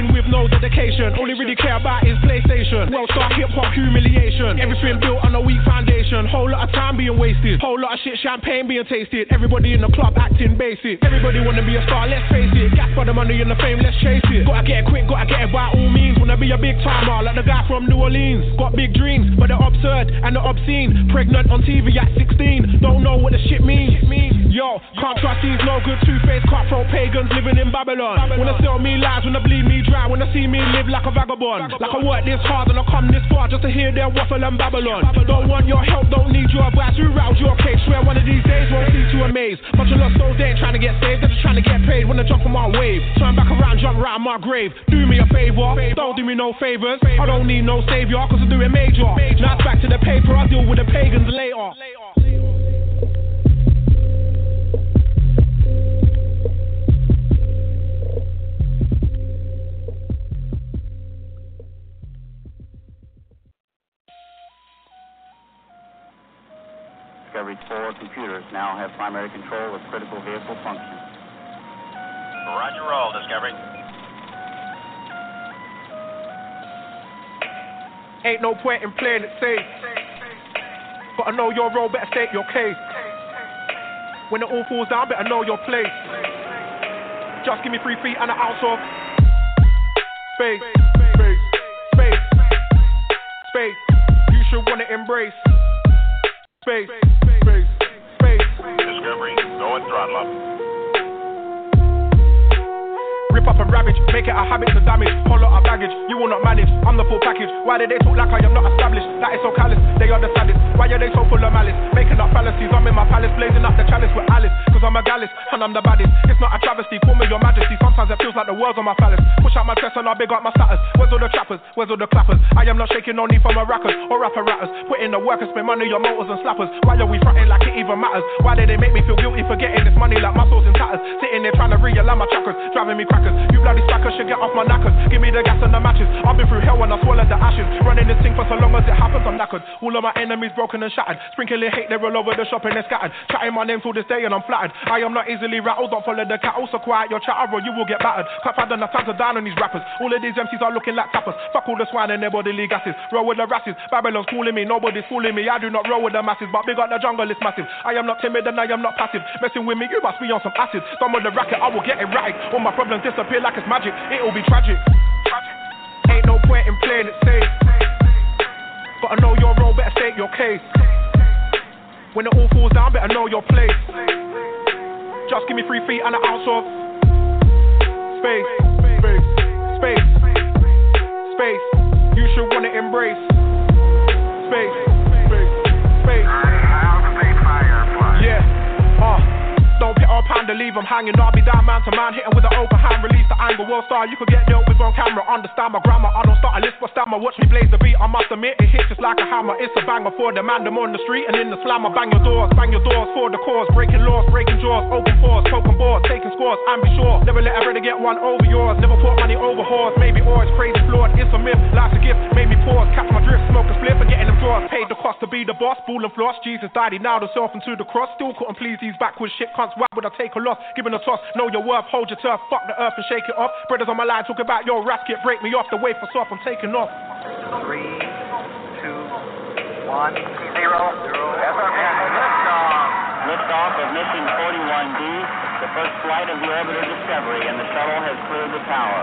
Born with no dedication, only really care about his PlayStation. Well-star hip-hop humiliation, everything built on a weak foundation. Whole lot of time being wasted, whole lot of shit champagne being tasted. Everybody in the club acting basic, everybody wanna be a star, let's face it. Gas for the money and the fame, let's chase it. Gotta get it quick, gotta get it by all means. Wanna be a big timer, like the guy from New Orleans. Got big dreams, but they're absurd and they're obscene. Pregnant on TV at 16, don't know what the shit means. Yo, can't trust these no good two-faced cutthroat pagans living in Babylon. Wanna sell me lies, wanna bleed me dry, wanna see me live like a vagabond. Like I work this hard and I come this far just to hear their waffle and Babylon. Don't want your help, don't need your advice. Who rattled your case? Swear one of these days won't see to amaze. Bunch of lost souls, they ain't trying to get saved, they're just trying to get paid. Wanna jump on my wave, turn back around, jump right on my grave. Do me a favor, don't do me no favors. I don't need no savior, cause I do it major. Now it's back to the paper, I'll deal with the pagans later. Discovery 4 computers now have primary control of critical vehicle function. Roger roll, Discovery. Ain't no point in playing it safe. But I know your role, better state your case. When it all falls down, better know your place. Just give me 3 feet and an ounce of space. Space. Space. Space. You should wanna embrace space. Space. Space. Discovery, go and throttle up. Rip up and ravage, make it a habit to damage. Whole lot of baggage, you will not manage. I'm the full package. Why do they talk like I am not established? That is so callous, they are the saddest. Why are they so full of malice? Making up fallacies, I'm in my palace, blazing up the chalice with Alice. Cause I'm a gallus, and I'm the baddest. It's not a travesty, call me your majesty. Sometimes it feels like the world's on my phallus. Push out my chest and I big up my status. Where's all the trappers? Where's all the clappers? I am not shaking no knee for my rackers or apparatus. Put in the work and spend money on motors and slappers. Why are we fronting like it even matters? Why do they make me feel guilty for getting this money like muscles in tatters? Sitting there trying to realign my chakras, driving me crackers. You bloody slackers should get off my knackers. Give me the gas and the matches. I've been through hell when I swallowed the ashes. Running this thing for so long as it happens, I'm knackered. All of my enemies broken and shattered. Sprinkling hate, they're all over the shop and they're scattered. Chatting my name till this day and I'm flattered. I am not easily rattled, don't follow the cattle. So quiet your chatter or you will get battered. Can't find enough time to down on these rappers. All of these MCs are looking like tappers. Fuck all the swine and their bodily gases. Roll with the rasses. Babylon's calling me, nobody's fooling me. I do not roll with the masses, but big up the jungle, it's massive. I am not timid and I am not passive. Messing with me, you must be on some acid. Some of the racket, I will get it right. All my problems disappear like it's magic. It'll be tragic. Ain't no point in playing it safe. But I know your role, better state your case. When it all falls down, better know your place. Just give me 3 feet and an ounce of space. Space. Space. Space. You should wanna embrace space. Space. Space. Yeah. Don't pit or pound to leave them hanging. I'll be down man to man, hitting with an open hand, release the angle. World star, you could get dealt with on camera. Understand my grammar, I don't start a list for stammer. Watch me blaze the beat, I must admit it hits just like a hammer. It's a banger for the man, them on the street and in the slammer. Bang your doors for the cause. Breaking laws, breaking jaws, open pores, poking boards, taking scores, and be sure never let a brother get one over yours. Never put money over whores, maybe always crazy flawed. It's a myth, life's a gift, made me pause, catch my drift, smoke a spliff and getting them draws. Paid the cost to be the boss, ball and floss. Jesus died, he nailed himself into the cross. Still couldn't please these backwards shit cunts. Why would I take a loss? Giving a toss, know your worth, hold your turf, fuck the earth and shake it off. Brothers on my line talk about your rap kit, break me off, the way for soft, I'm taking off. 3, 2, 1, 0. Liftoff of mission 41D, the first flight of the orbiter Discovery, and the shuttle has cleared the tower.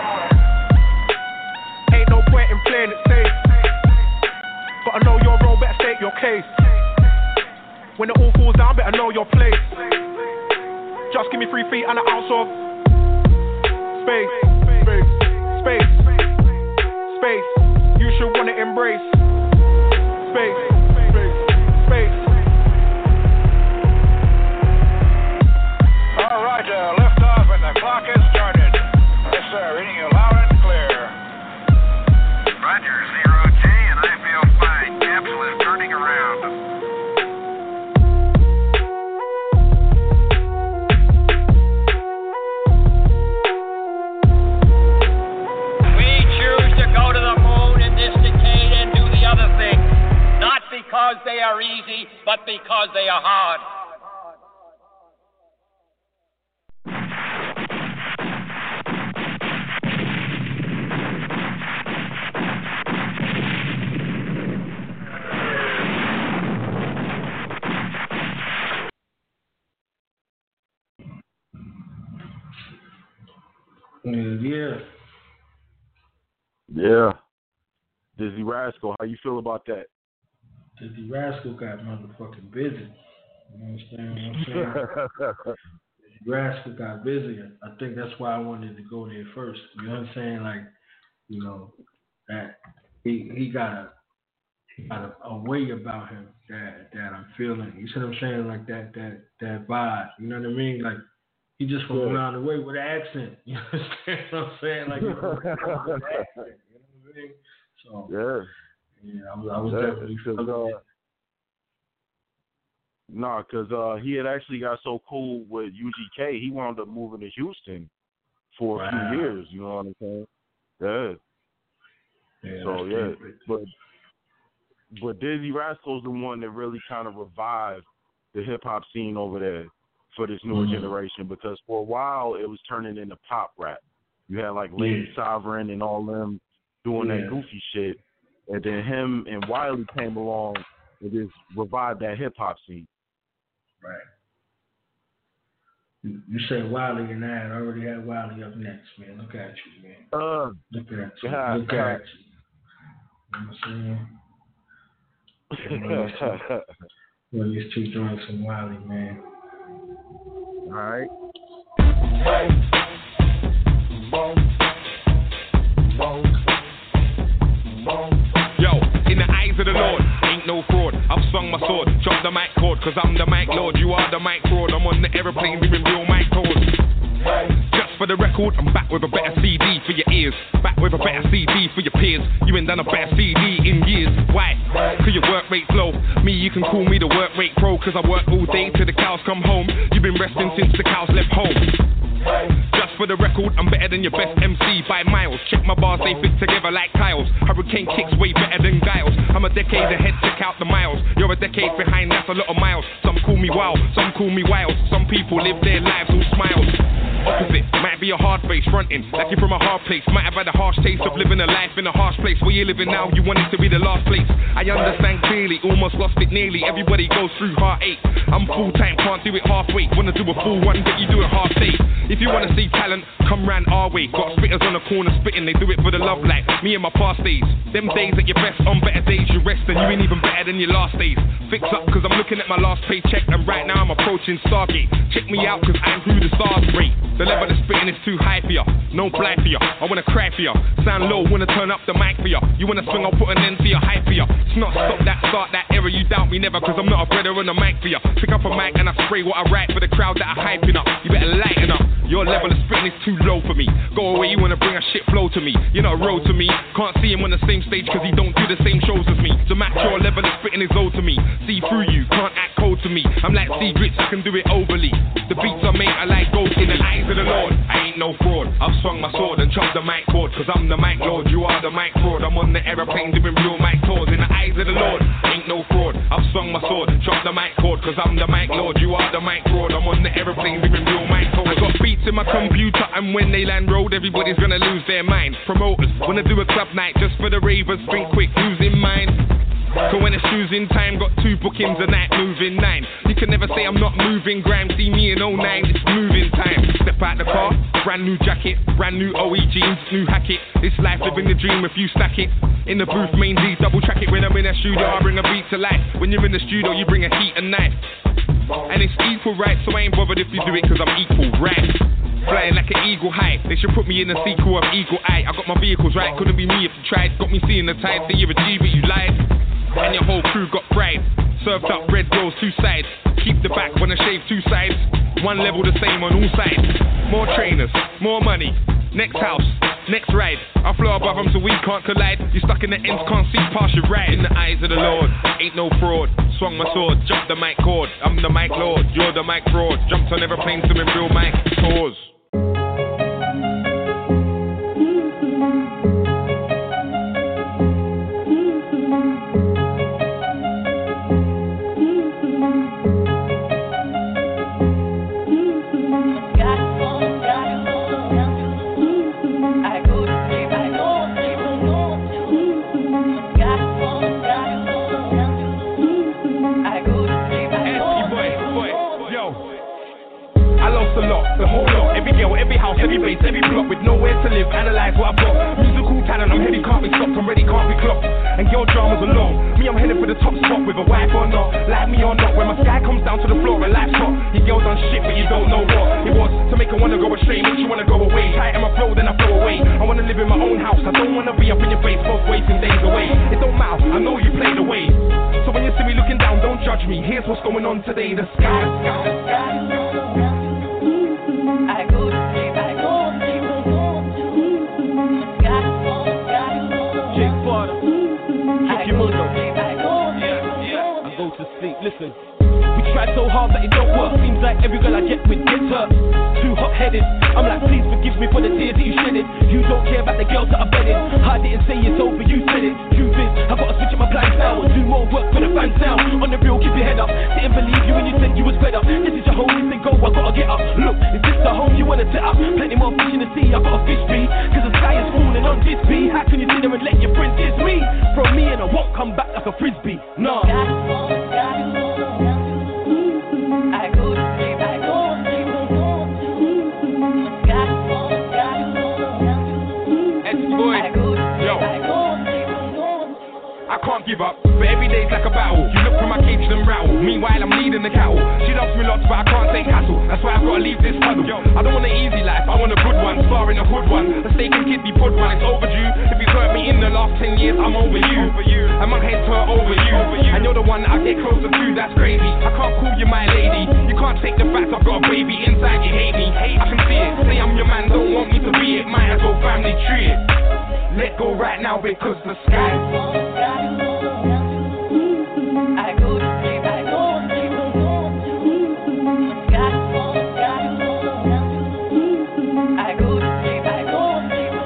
Ain't no point in playing it safe. But I know your role, better state your case. When it all falls down, better know your place. Just give me 3 feet and an ounce of space. Space. Space. Space. You should wanna embrace space. Space. Space. All right, lift off and the clock has started. Yes, sir. Reading you loud and clear. Roger, 0J, and I feel fine. Capsule is turning around. Because they are easy, but because they are hard. Yeah. Dizzy Rascal, how you feel about that? Dizzy Rascal got motherfucking busy. You understand what I'm saying? Dizzy Rascal got busy. I think that's why I wanted to go there first. You know what I'm saying? Like, you know, that he got a way about him that I'm feeling. You see what I'm saying? Like that vibe. You know what I mean? Like he just from around the way with an accent. You understand what I'm saying? Like with an accent. You know what I mean? So I was definitely feeling it. Nah, because he had actually got so cool with UGK, he wound up moving to Houston for a few years. You know what I'm saying? Yeah. So but Dizzy Rascal's the one that really kind of revived the hip hop scene over there for this newer generation, because for a while it was turning into pop rap. You had like Lady Sovereign and all them doing that goofy shit, and then him and Wiley came along and just revived that hip hop scene. Right. You said Wiley, and I already had Wiley up next, man. Look at you, man. Look at you. You know what I'm saying? Well, these two joints from Wiley, man. All right. Yo, in the eyes of the Lord, ain't no fraud. I've swung my sword, dropped the mic cord, cause I'm the mic lord. You are the mic fraud. I'm on the aeroplane doing real mic tours. Just for the record, I'm back with a better CD for your ears. Back with a better CD for your peers. You ain't done a better CD in years. Why? Cause your work rate's low. Me, you can call me the work rate pro, cause I work all day till the cows come home. You've been resting since the cows left home. Just for the record, I'm better than your best MC by miles. Check my bars, they fit together like tiles. Hurricane kicks way better than Giles. I'm a decade ahead, check out the miles. You're a decade behind, that's a lot of miles. Some call me wild, some call me wild. Some people live their lives all smiles. Opposite, might be a hard face fronting, like you're from a hard place. Might have had a harsh taste of living a life in a harsh place. Where you're living now, you want it to be the last place. I understand clearly, almost lost it nearly. Everybody goes through heartache. I'm full time, can't do it halfway. Wanna do a full one, but you do it half day. If you wanna see talent, come round our way. Got spitters on the corner spitting, they do it for the love like me and my past days. Them days at your best, on better days you rest, and you ain't even better than your last days. Fix up, cause I'm looking at my last paycheck, and right now I'm approaching Stargate. Check me out, cause I'm through the stars rate. The level of spitting is too high for ya, no blind for ya. I wanna cry for ya, sound low, wanna turn up the mic for ya. You wanna swing, I'll put an end to your hype for ya. It's not stop that, start that era, you doubt me never, cause I'm not a brother on the mic for ya. Pick up a mic and I spray what I write for the crowd that are hyping up. You better lighten up, your level of spitting is too low for me. Go away, you wanna bring a shit flow to me. You're not a road to me, can't see him on the same stage cause he don't do the same shows as me. To match your level of spitting is low to me. See through you, can't act cold to me. I'm like secrets, I can do it overly. The beats I make are like gold in the eyes of the Lord. I ain't no fraud, I've swung my sword and chopped the mic cord, cause I'm the mic lord, you are the mic fraud. I'm on the aeroplane doing real mic tours. In the eyes of the Lord, ain't no fraud, I've swung my sword and chopped the mic cord, cause I'm the mic lord, you are the mic fraud. I'm on the aeroplane doing real mic tours. I got beats in my computer, and when they land road, everybody's gonna lose their mind. Promoters wanna do a club night just for the ravers, think quick, who's in mind? So when it's choosing time, got 2 bookings a night, moving 9. You can never say I'm not moving grime. See me in 09, it's moving time. Step out the car, brand new jacket, brand new OE jeans, new hacket. It's life, living the dream if you stack it. In the booth, main D, double track it. When I'm in the studio, I bring a beat to life. When you're in the studio, you bring a heat and knife. And it's equal right, so I ain't bothered if you do it, cause I'm equal right. Flying like an eagle high. They should put me in the sequel of Eagle Eye. I got my vehicles right, couldn't be me if you tried. Got me seeing the tide, say you're a G, but you lied. And your whole crew got pride. Served up red rolls 2 sides. Keep the back when I shave 2 sides. 1 level the same on all sides. More trainers, more money. Next house, next ride. I flow above them so we can't collide. You stuck in the ends, can't see past your ride. In the eyes of the Lord, ain't no fraud. Swung my sword, jumped the mic cord. I'm the mic lord, you're the mic fraud. Jumped on aeroplanes doing real mic tours. jail, every house, every base, every block with nowhere to live. Analyze what I've got. Musical talent, I'm heavy, can't be stopped. I'm ready, can't be clocked. And girl dramas alone. Me, I'm headed for the top spot with a wife or not. Like me or not. When my sky comes down to the floor and life's hot. Your girl done shit, but you don't know what it was. To make her wanna go astray, make you wanna go away. Tight in my flow, then I flow away. I wanna live in my own house. I don't wanna be up in your face, both wasting days away. It don't matter, I know you play the way. So when you see me looking down, don't judge me. Here's what's going on today. The sky. I go to sleep, I go to sleep. Jake Porter, Tricky Mundo. I go to sleep, listen. We try so hard that it don't work. Seems like every girl I get with gets hurt. Too hot-headed. I'm like, please forgive me for the tears that you shedded. You don't care about the girls that are bedded. I didn't say it's over, you said it. Truth is, I gotta switch up my plans now and do more work for the fans now. On the real, keep your head up. Didn't believe you when you said you was fed up. This is your home, you say go, I gotta get up. Look, is this the home you wanna set up? Plenty more fish in the sea, I got a fish bee. Cause the sky is falling on this bee. How can you sit there and let your friends diss me? Throw me and I won't come back like a frisbee. No. I go to sleep, I go to sleep. Boy, yo, I can't give up, but every day's like a battle. You look for my cage and rattle. Meanwhile, I'm leading the cattle. She loves me lots, but I can't take hassle. That's why I've got to leave this puddle. I don't want an easy life, I want a good one. Star in a hood one. The steak and kid be put one. It's overdue. If you've hurt me in the last 10 years, I'm over you. I'm on head to her over you. And you're the one that I get closer to. That's crazy. I can't call you my lady. You can't take the fact I've got a baby inside. You hate me. I can see it. Say I'm your man. Don't want me to be it. Might as well family tree it. Let go right now because the sky. I go to sleep, I go to sleep. I go to sleep, I go to sleep.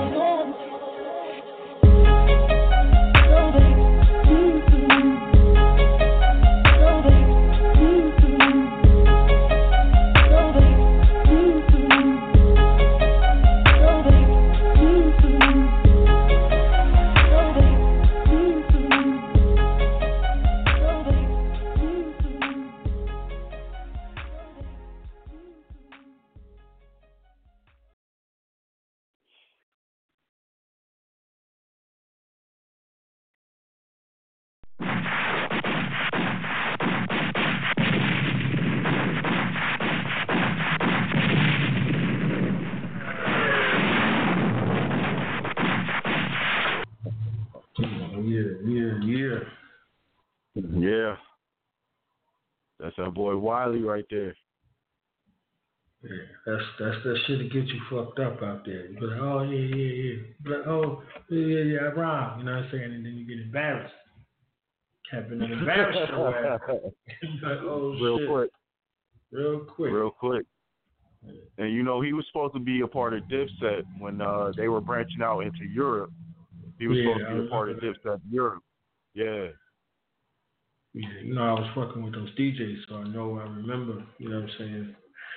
Yeah. That's our boy Wiley right there. Yeah, that's that shit that gets you fucked up out there. You be like, oh yeah. Like, oh yeah, I rhyme. You know what I'm saying? And then you get embarrassed. Having an embarrassed your ass. Like, oh shit. Real quick. And you know, he was supposed to be a part of Dipset when they were branching out into Europe. He was supposed to be a part of Dipset Europe. Yeah. Yeah, you know, I was fucking with those DJs, so I remember, you know what I'm saying?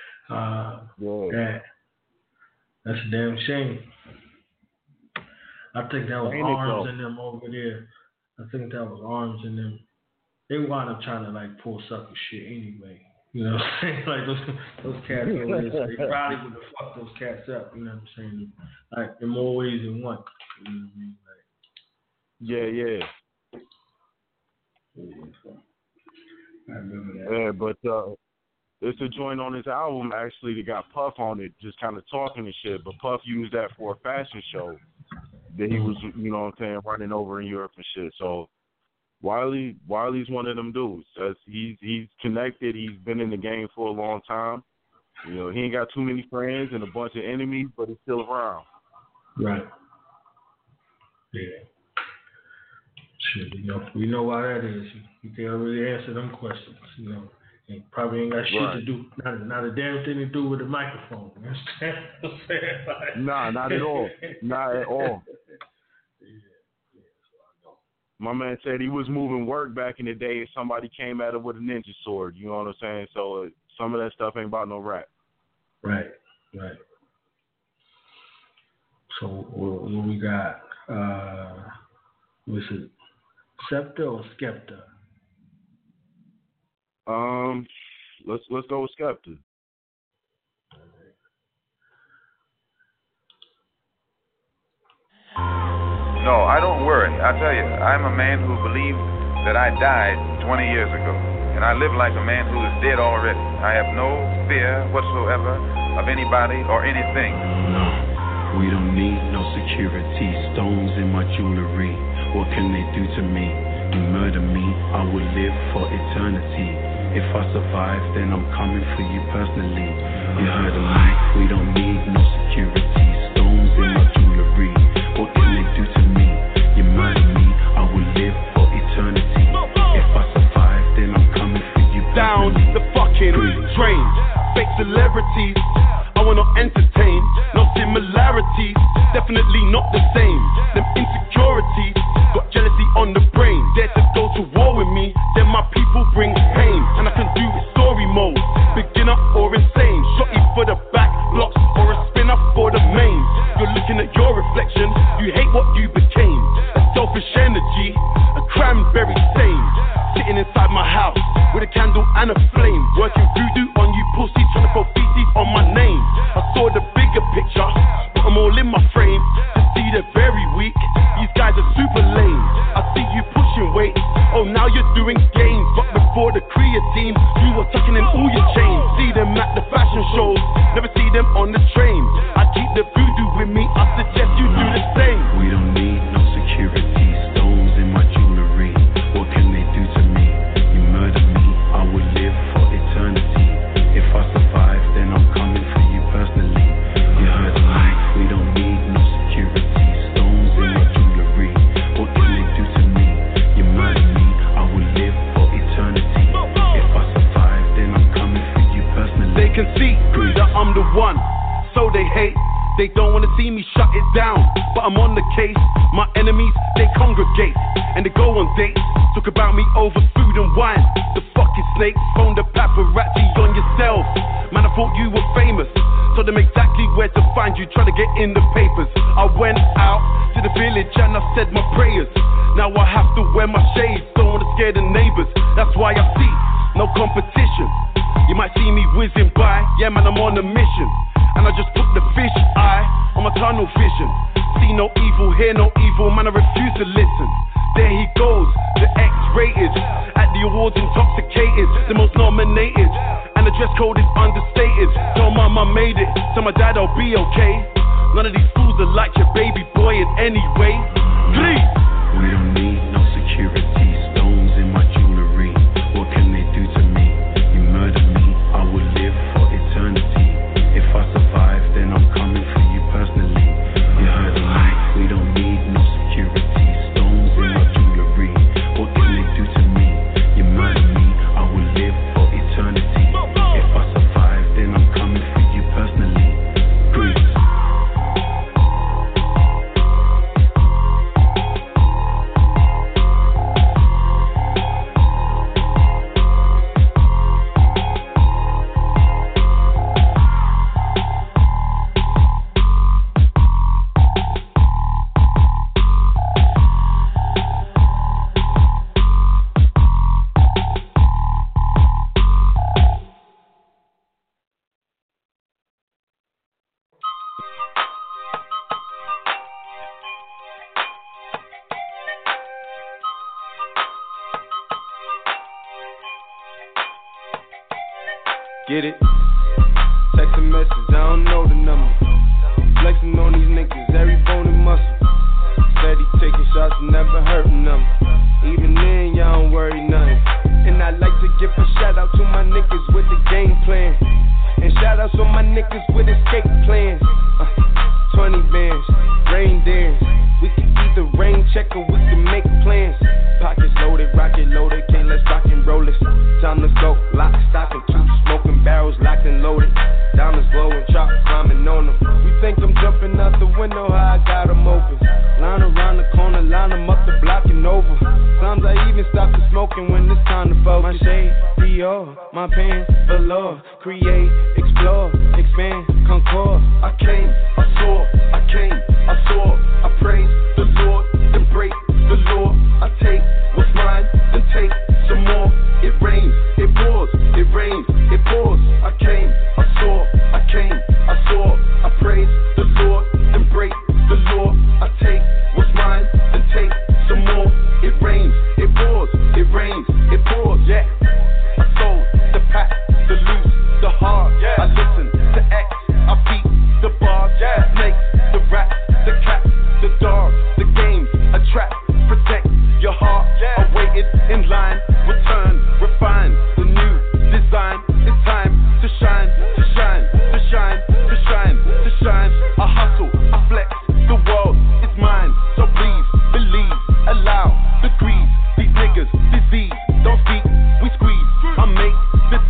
That's a damn shame. I think that was Arms in them over there. I think that was Arms in them. They wound up trying to like pull sucker shit anyway. You know what I'm saying? Like those cats over there, they probably would have fucked those cats up, you know what I'm saying? Like in more ways than one. You know what I mean? Like, yeah. I remember that. Yeah, but it's a joint on his album actually that got Puff on it, just kind of talking and shit. But Puff used that for a fashion show that he was, you know what I'm saying, running over in Europe and shit. So Wiley's one of them dudes. He's connected. He's been in the game for a long time. You know, he ain't got too many friends and a bunch of enemies, but he's still around. Right. Yeah. Shit, you know, we know why that is. You can't really answer them questions, you know. And probably ain't got shit to do, not a damn thing to do with the microphone. You understand what I'm saying? Like, nah, not at all. Not at all. My man said he was moving work back in the day if somebody came at him with a ninja sword. You know what I'm saying? So some of that stuff ain't about no rap. Right. So what we got? Was it Scepter or Skepta? Let's go with Skepta. No, I don't worry. I tell you, I'm a man who believes that I died 20 years ago. And I live like a man who is dead already. I have no fear whatsoever of anybody or anything. No, we don't need no security. Stones in my jewelry. What can they do to me? You murder me, I will live for eternity. If I survive, then I'm coming for you personally. You heard of me, we don't need no security. Stones in my jewelry. What can they do to me? You murder me, I will live for eternity. If I survive, then I'm coming for you personally. Down the fucking train, fake celebrities. I wanna entertain, no similarities, definitely not the same. Them insecurities, got jealousy on the brain. Dare to go to war with me, then my people bring pain. And I can do it story mode, beginner or insane. Shotty for the back blocks or a spinner for the main. You're looking at your reflection, you hate what you became. A selfish energy, a cranberry sage. Sitting inside my house with a candle and a flame. Working voodoo on you pussies, trying to throw feces on my name. I saw the bigger picture, put them all in my frame. To see they're very weak, these guys are super lame. I see you pushing weight, oh now you're doing games. But before the creatine, you were tucking in all your chains. See them at the fashion shows, never see them on the train. I keep the voodoo with me, I suggest you do the same. We don't need no security. Stones in my jewelry. What can they do to me? You murder me, I will live for eternity. If I survive, then I'm coming for you personally. You heard of me, we don't need no security. Stones in my jewelry. What can they do to me? You murder me, I will live for eternity. If I survive, then I'm coming for you personally. They can see that I'm the one, so they hate. They don't wanna see me shut it down, but I'm on the case. My enemies, they congregate, and they go on dates. Talk about me over food and wine. The fucking snakes, phone the paparazzi on yourself. Man, I thought you were famous, told them exactly where to find you, try to get in the papers. I went out to the village and I said my prayers. Now I have to wear my shades, don't wanna scare the neighbors. That's why I see no competition. You might see me whizzing by, yeah man, I'm on a mission. And I just put the fish eye on my tunnel vision. See no evil, hear no evil, man I refuse to listen. There he goes, the X-rated. At the awards intoxicated, the most nominated. And the dress code is understated. Tell mom I made it, tell my dad I'll be okay. None of these fools are like your baby boy in any way. Please. We don't need no security. Stones in my jewelry. What can they do to me? You murder me, I will live for eternity. If I survive, then I'm coming for you personally. You heard of me, we don't need no security. Stones in my jewelry. What can they do to me? You murder me, I will live for eternity. If I survive, then I'm coming for you personally. Please. Get it? Text a message, I don't know the number. Flexing on these niggas, every bone and muscle. Steady taking shots, never hurting them. Even then, y'all don't worry nothing. And I like to give a shout out to my niggas with the game plan. And shout outs on my niggas with escape plans. 20 bands, rain dance. We can either rain check or we can make plans. Pockets loaded, rocket loaded, can't let's rock and roll this. Time to go, lock, stock, and two smoking barrels locked and loaded. Diamonds glowing, chop climbing on them. You think I'm jumping out the window, how I got them open. Line around the corner, line them up the block and over. Sometimes I even stop the smoking when it's time to focus. My shade, Dior, my pants, velour. Create, explore, expand, concord. I came, I saw, I came, I saw. I praise the Lord, then break the law. I take what's mine, then take some more. It rains, it pours, it rains, it pours. I came, I saw, I came, I saw. I praise the Lord, then break the law. I take what's mine,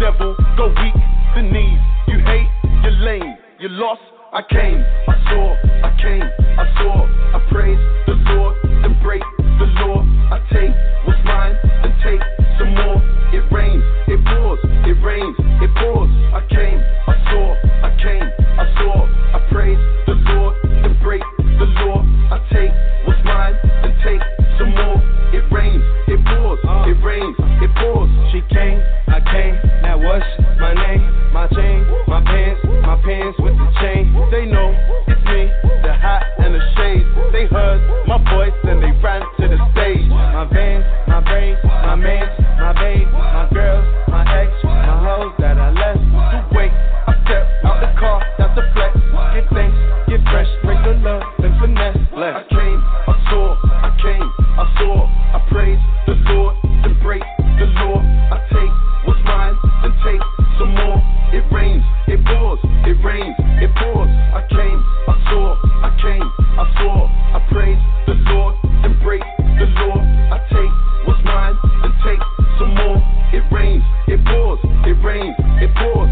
devil, go weak, the knees. You hate, you're lame, you lost. I came, I saw, I came, I saw, I praise the Lord, then break the law. I take what's mine, and take some more. It rains, it pours, it rains, it pours. I came, I saw, I came, I saw, I praise the Lord, then break the law. I take what's mine, and take some more. It rains, it pours, it rains, it pours. She came, I came, now what's my name? My chain, my pants with the chain. They know it's me, the hat and the shades. They heard my voice and they ran to the stage. My vans, my braids, my mans, my babe, my girls, my ex, my hoes that I left. So wait, I step out the car, that's the flex. Get thanks, get fresh, break the love, then finesse. I came, I saw, I came, I saw, I praise the Lord, then break the law. I take what's mine, and take some more. It rains, it pours, it rains, it pours. I came, I saw, I came, I saw, I praise the Lord, and break the law. I take what's mine, and take some more. It rains, it pours, it rains, it pours.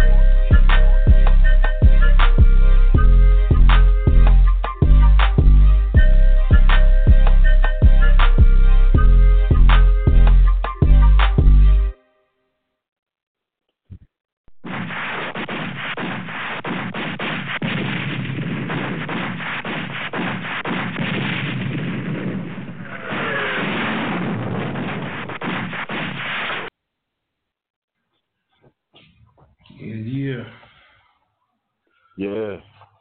Yeah.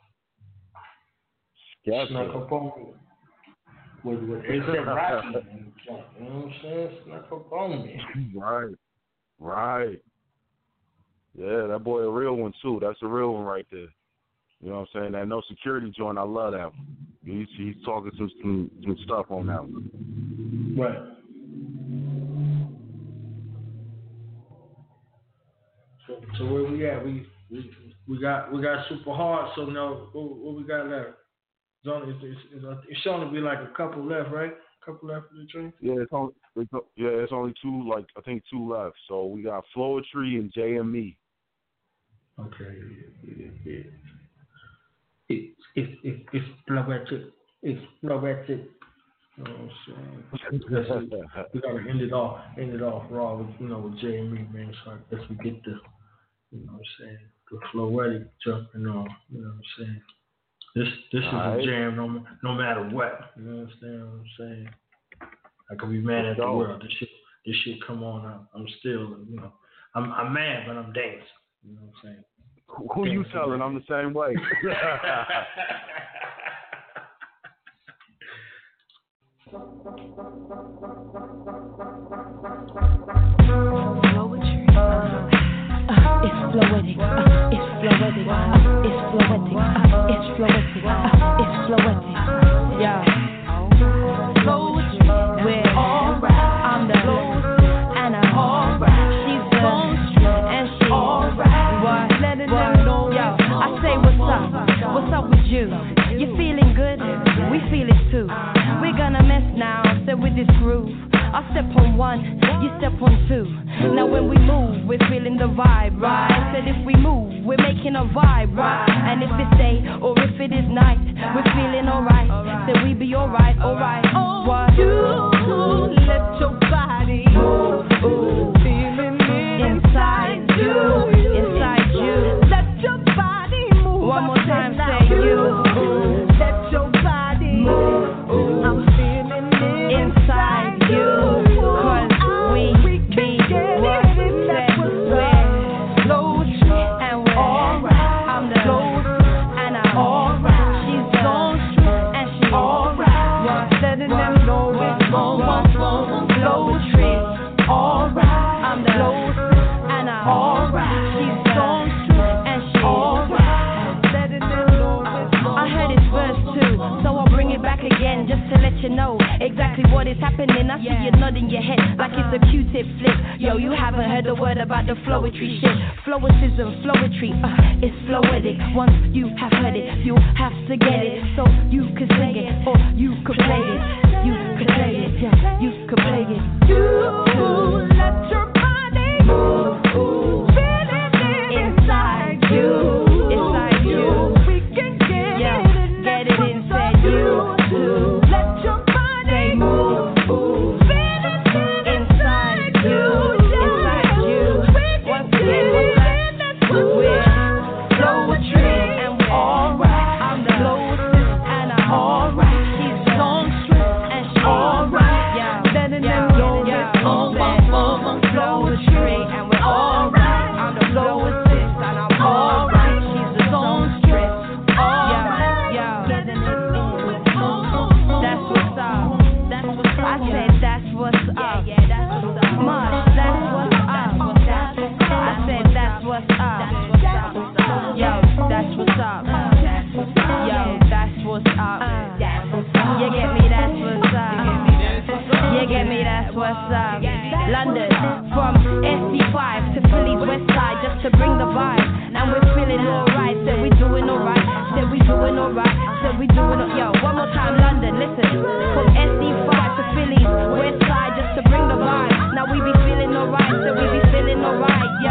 Snuck up on me. With A$AP Rocky. You know what I'm saying? Snuck up on me. Right. Yeah, that boy a real one too. That's a real one right there. You know what I'm saying? That No Security joint, I love that one. He's talking some stuff on that one. Right. So where we at? We got Super Hard. So now what we got left? It's showing to be like a couple left, right? A couple left for the drink. Yeah, it's only two. Like I think two left. So we got Floetry and JME. Okay. Yeah. It's floetic. It's floetic. You know what I'm saying? We gotta end it off raw with JME, man. So I guess we get the, you know what I'm saying, the floetic jumping on. You know what I'm saying? This is a jam no matter what. You understand what I'm saying? I could be mad at the world. This shit come on. I'm still, I'm mad, but I'm dancing. You know what I'm saying? Who you telling? I'm the same way. Yeah. Floetry, we're alright. I'm the and I'm alright. She's the and she's alright. What? Let it know. Yo, I say what's up with you? You feeling good? We feel it too. We're gonna mess now, step with this groove. I step on one, you step on two. Now when we move, we're feeling the vibe, right? Said if we move, we're making a vibe, right? And if it's day or if it is night, we're feeling alright. Said we be alright. What? You let your body move, feeling it inside you. Let your body move. One more time, say you. Let your body move. I'm feeling it inside you. Cause we be what said we're Floetry and we're alright. I'm the and I'm alright. She's the and she's alright. What? Letting them know it's Floetry, alright. I'm the and I'm alright. She's the and she's alright. Letting them know I heard it's verse 2, so I'll bring it back again just to let you know exactly what is happening. I see you nodding your head like it's a Q-tip flip. Yo, you haven't heard a word about the Floetry shit. Floeticism, Floetry, it's floetic. Once you have heard it, you have to get it. So you could sing it, or you could play it. You could play it, yeah, you could play it. You let your body move.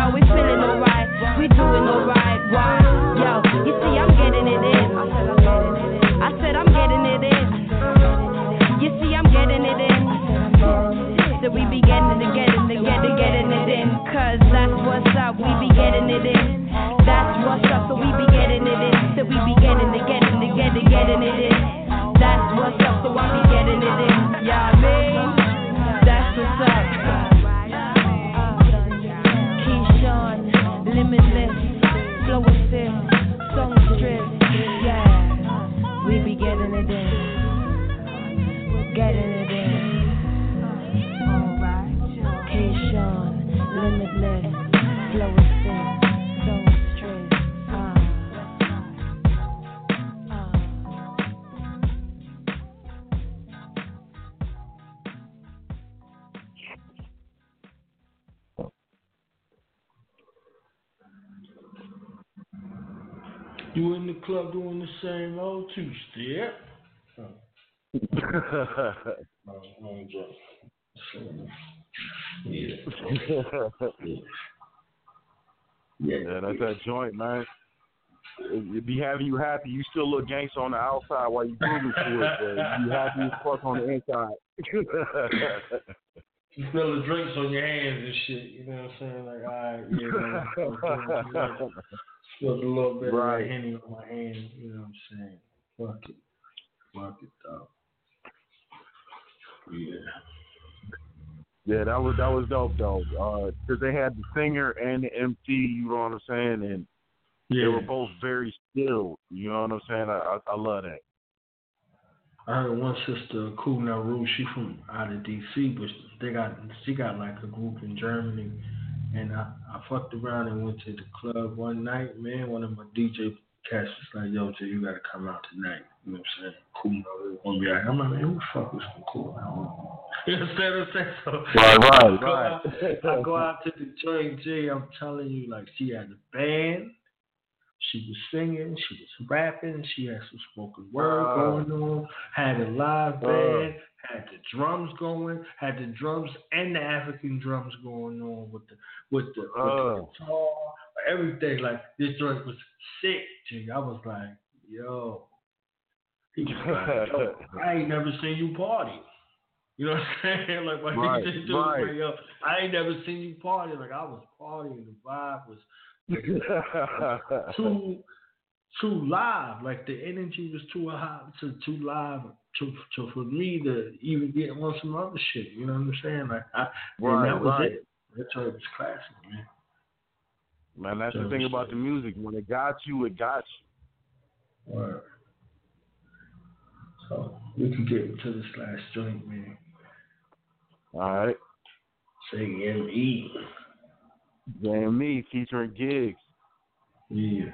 yo, we feeling alright, we doing alright. Why? Yo, you see, I'm getting it in. I said I'm getting it in. You see, I'm getting it in. So we be getting it in. Cause that's what's up, we be getting it in. That's what's up, so we be getting it in. So we be getting it in. That's what's up, so I be getting it in. Yeah, man, that's what's up. Keyshawn, limitless, flow assist, song strip. Yeah, we be getting it in. Getting it in. Alright, Keyshawn, limitless, flow assist, song strip. You in the club doing the same old two-step? I'm drunk. Yeah, that's that joint, man. It be having you happy. You still look gangster on the outside while you moving to it, but you happy as fuck on the inside. You feel the drinks on your hands and shit. You know what I'm saying? Like, all right, yeah. Feel a little bit of Henny on my hand. You know what I'm saying? Fuck it, dog. Yeah. Yeah, that was dope though. Because they had the singer and the MC. You know what I'm saying? And they were both very skilled. You know what I'm saying? I love that. I heard one sister, Cool Naru, she from out of DC, but she got like a group in Germany, and I fucked around and went to the club one night. Man, one of my DJ cats was like, "Yo, Jay, you gotta come out tonight." You know what I'm saying? Cool Naru, wanna be out here. I'm like, man, who the fuck is from Cool Naru? You understand what I'm saying? So I go out to the joint, Jay. I'm telling you, like, she had a band. She was singing, she was rapping, she had some spoken word going on, had a live band, had the drums going, had the drums and the African drums going on with the guitar, everything. Like, this joint was sick, G. I was like, yo. He was like, yo, I ain't never seen you party. You know what I'm saying? Like, my DJ was like, yo, I ain't never seen you party. Like, I was partying, the vibe was too live. Like, the energy was too hot, too live to for me to even get on some other shit. You know what I'm saying? Like, that was it. That's why it was classic, man. Man, that's the thing about the music. When it got you, it got you. Right. So we can get into this last joint, man. All right. Say M.E. JME featuring Gigs. Yeah.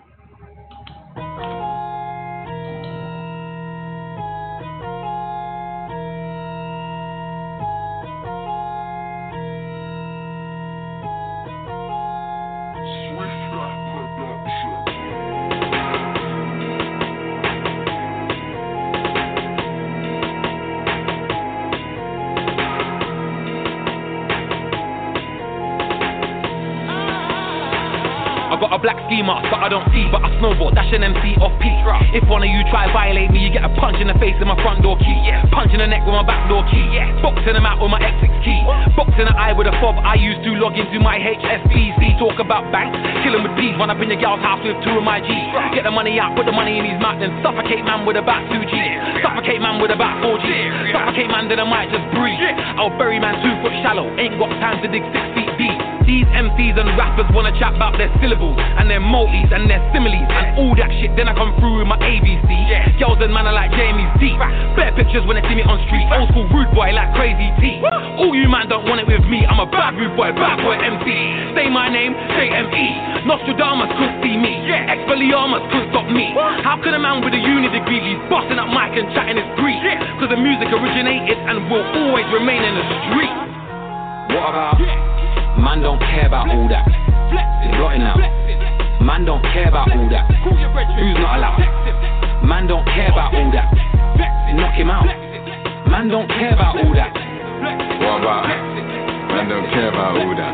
Got a black ski mask, but I don't see, but I snowboard, dash an MC off peak. If one of you try violate me, you get a punch in the face with my front door key. Punch in the neck with my back door key. Boxing them out with my X6 key. Boxing the eye with a fob I used to log into my HSBC. Talk about banks, kill him with peas. Run up in your gal's house with 2 of my G's. Get the money out, put the money in his mouth, then suffocate man with about 2 G's. Suffocate man with about 4 G's. Suffocate man, then I might just breathe. I'll bury man 2 foot shallow, ain't got time to dig 6 feet deep. These MCs and rappers wanna chat about their syllables and their multis and their similes and all that shit. Then I come through with my ABC. Girls and man are like Jamie's deep. Bare pictures when they see me on street. Old school rude boy like Crazy T. All you man don't want it with me. I'm a bad rude boy MC. Say my name, JME. Nostradamus couldn't see me. Expelliarmus couldn't stop me. How can a man with a uni degree be busting up mic and chatting his grief? Cause the music originated and will always remain in the street. What about? Man don't care about all that. It's rotting now. Man don't care about all that. Who's not allowed? Man don't care about all that. Knock him out. Man don't care about all that. What about? Man don't care about all that.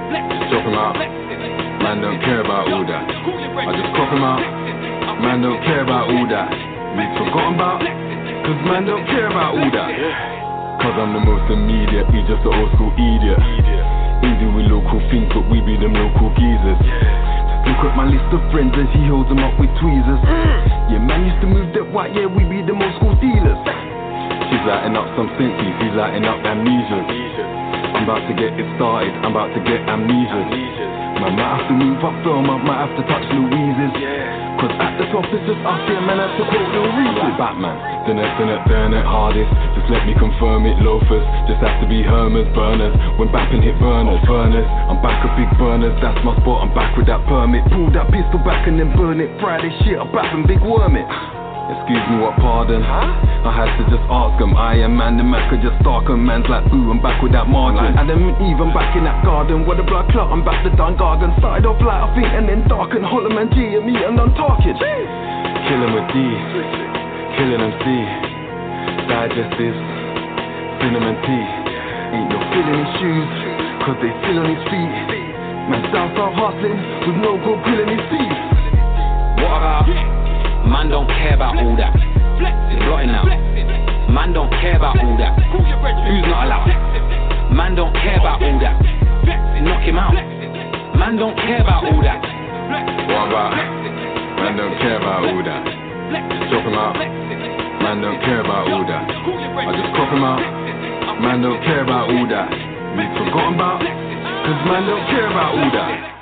Just chop him out. Man don't care about all that. I just crop him out. Man don't care about all that. We've forgotten about. Cause man don't care about all that. Cause I'm the most immediate, he just an old school idiot. Easy with local things, but we be them local geezers. Look at my list of friends and she holds them up with tweezers. Yeah, man used to move that white, yeah, we be them old school dealers. She's lighting up some senses, he's lighting up amnesia. I'm about to get it started, I'm about to get amnesia. Man might have to move up film, I might have to touch Louise's. Cause at the top it's just us here, man, I have to quote Lil Reese. Like Batman, done it hardest. Just let me confirm it, loafers. Just have to be Hermers, burners. When bapping hit burners. I'm back with big burners, that's my spot, I'm back with that permit. Pull that pistol back and then burn it. Friday shit, I'm back and big worm it. Excuse me, what pardon? I had to just ask him. I am man, the man could just stalk him. Man's like, boo, I'm back with that margin. Adam and Eve, I'm back in that garden. What a blood clot, I'm back to Dun Gargan. Started off light, I think, and then darken. Hollow man G and me, and I'm talking. Killing with D, killing MC. Digestives, cinnamon tea. Ain't no feeling his shoes, cause they feel on his feet. Man down south hustling, with no good grilling his teeth. What about? Man don't care about all that. It's blotting out. Man don't care about all that. Who's not allowed? Man don't care about all that. Knock him out. Man don't care about all that. What about? Man don't care about all that. Just chop him out. Man don't care about all that. I just crop him out. Man don't care about all that. We've forgotten about. Cause man don't care about all that.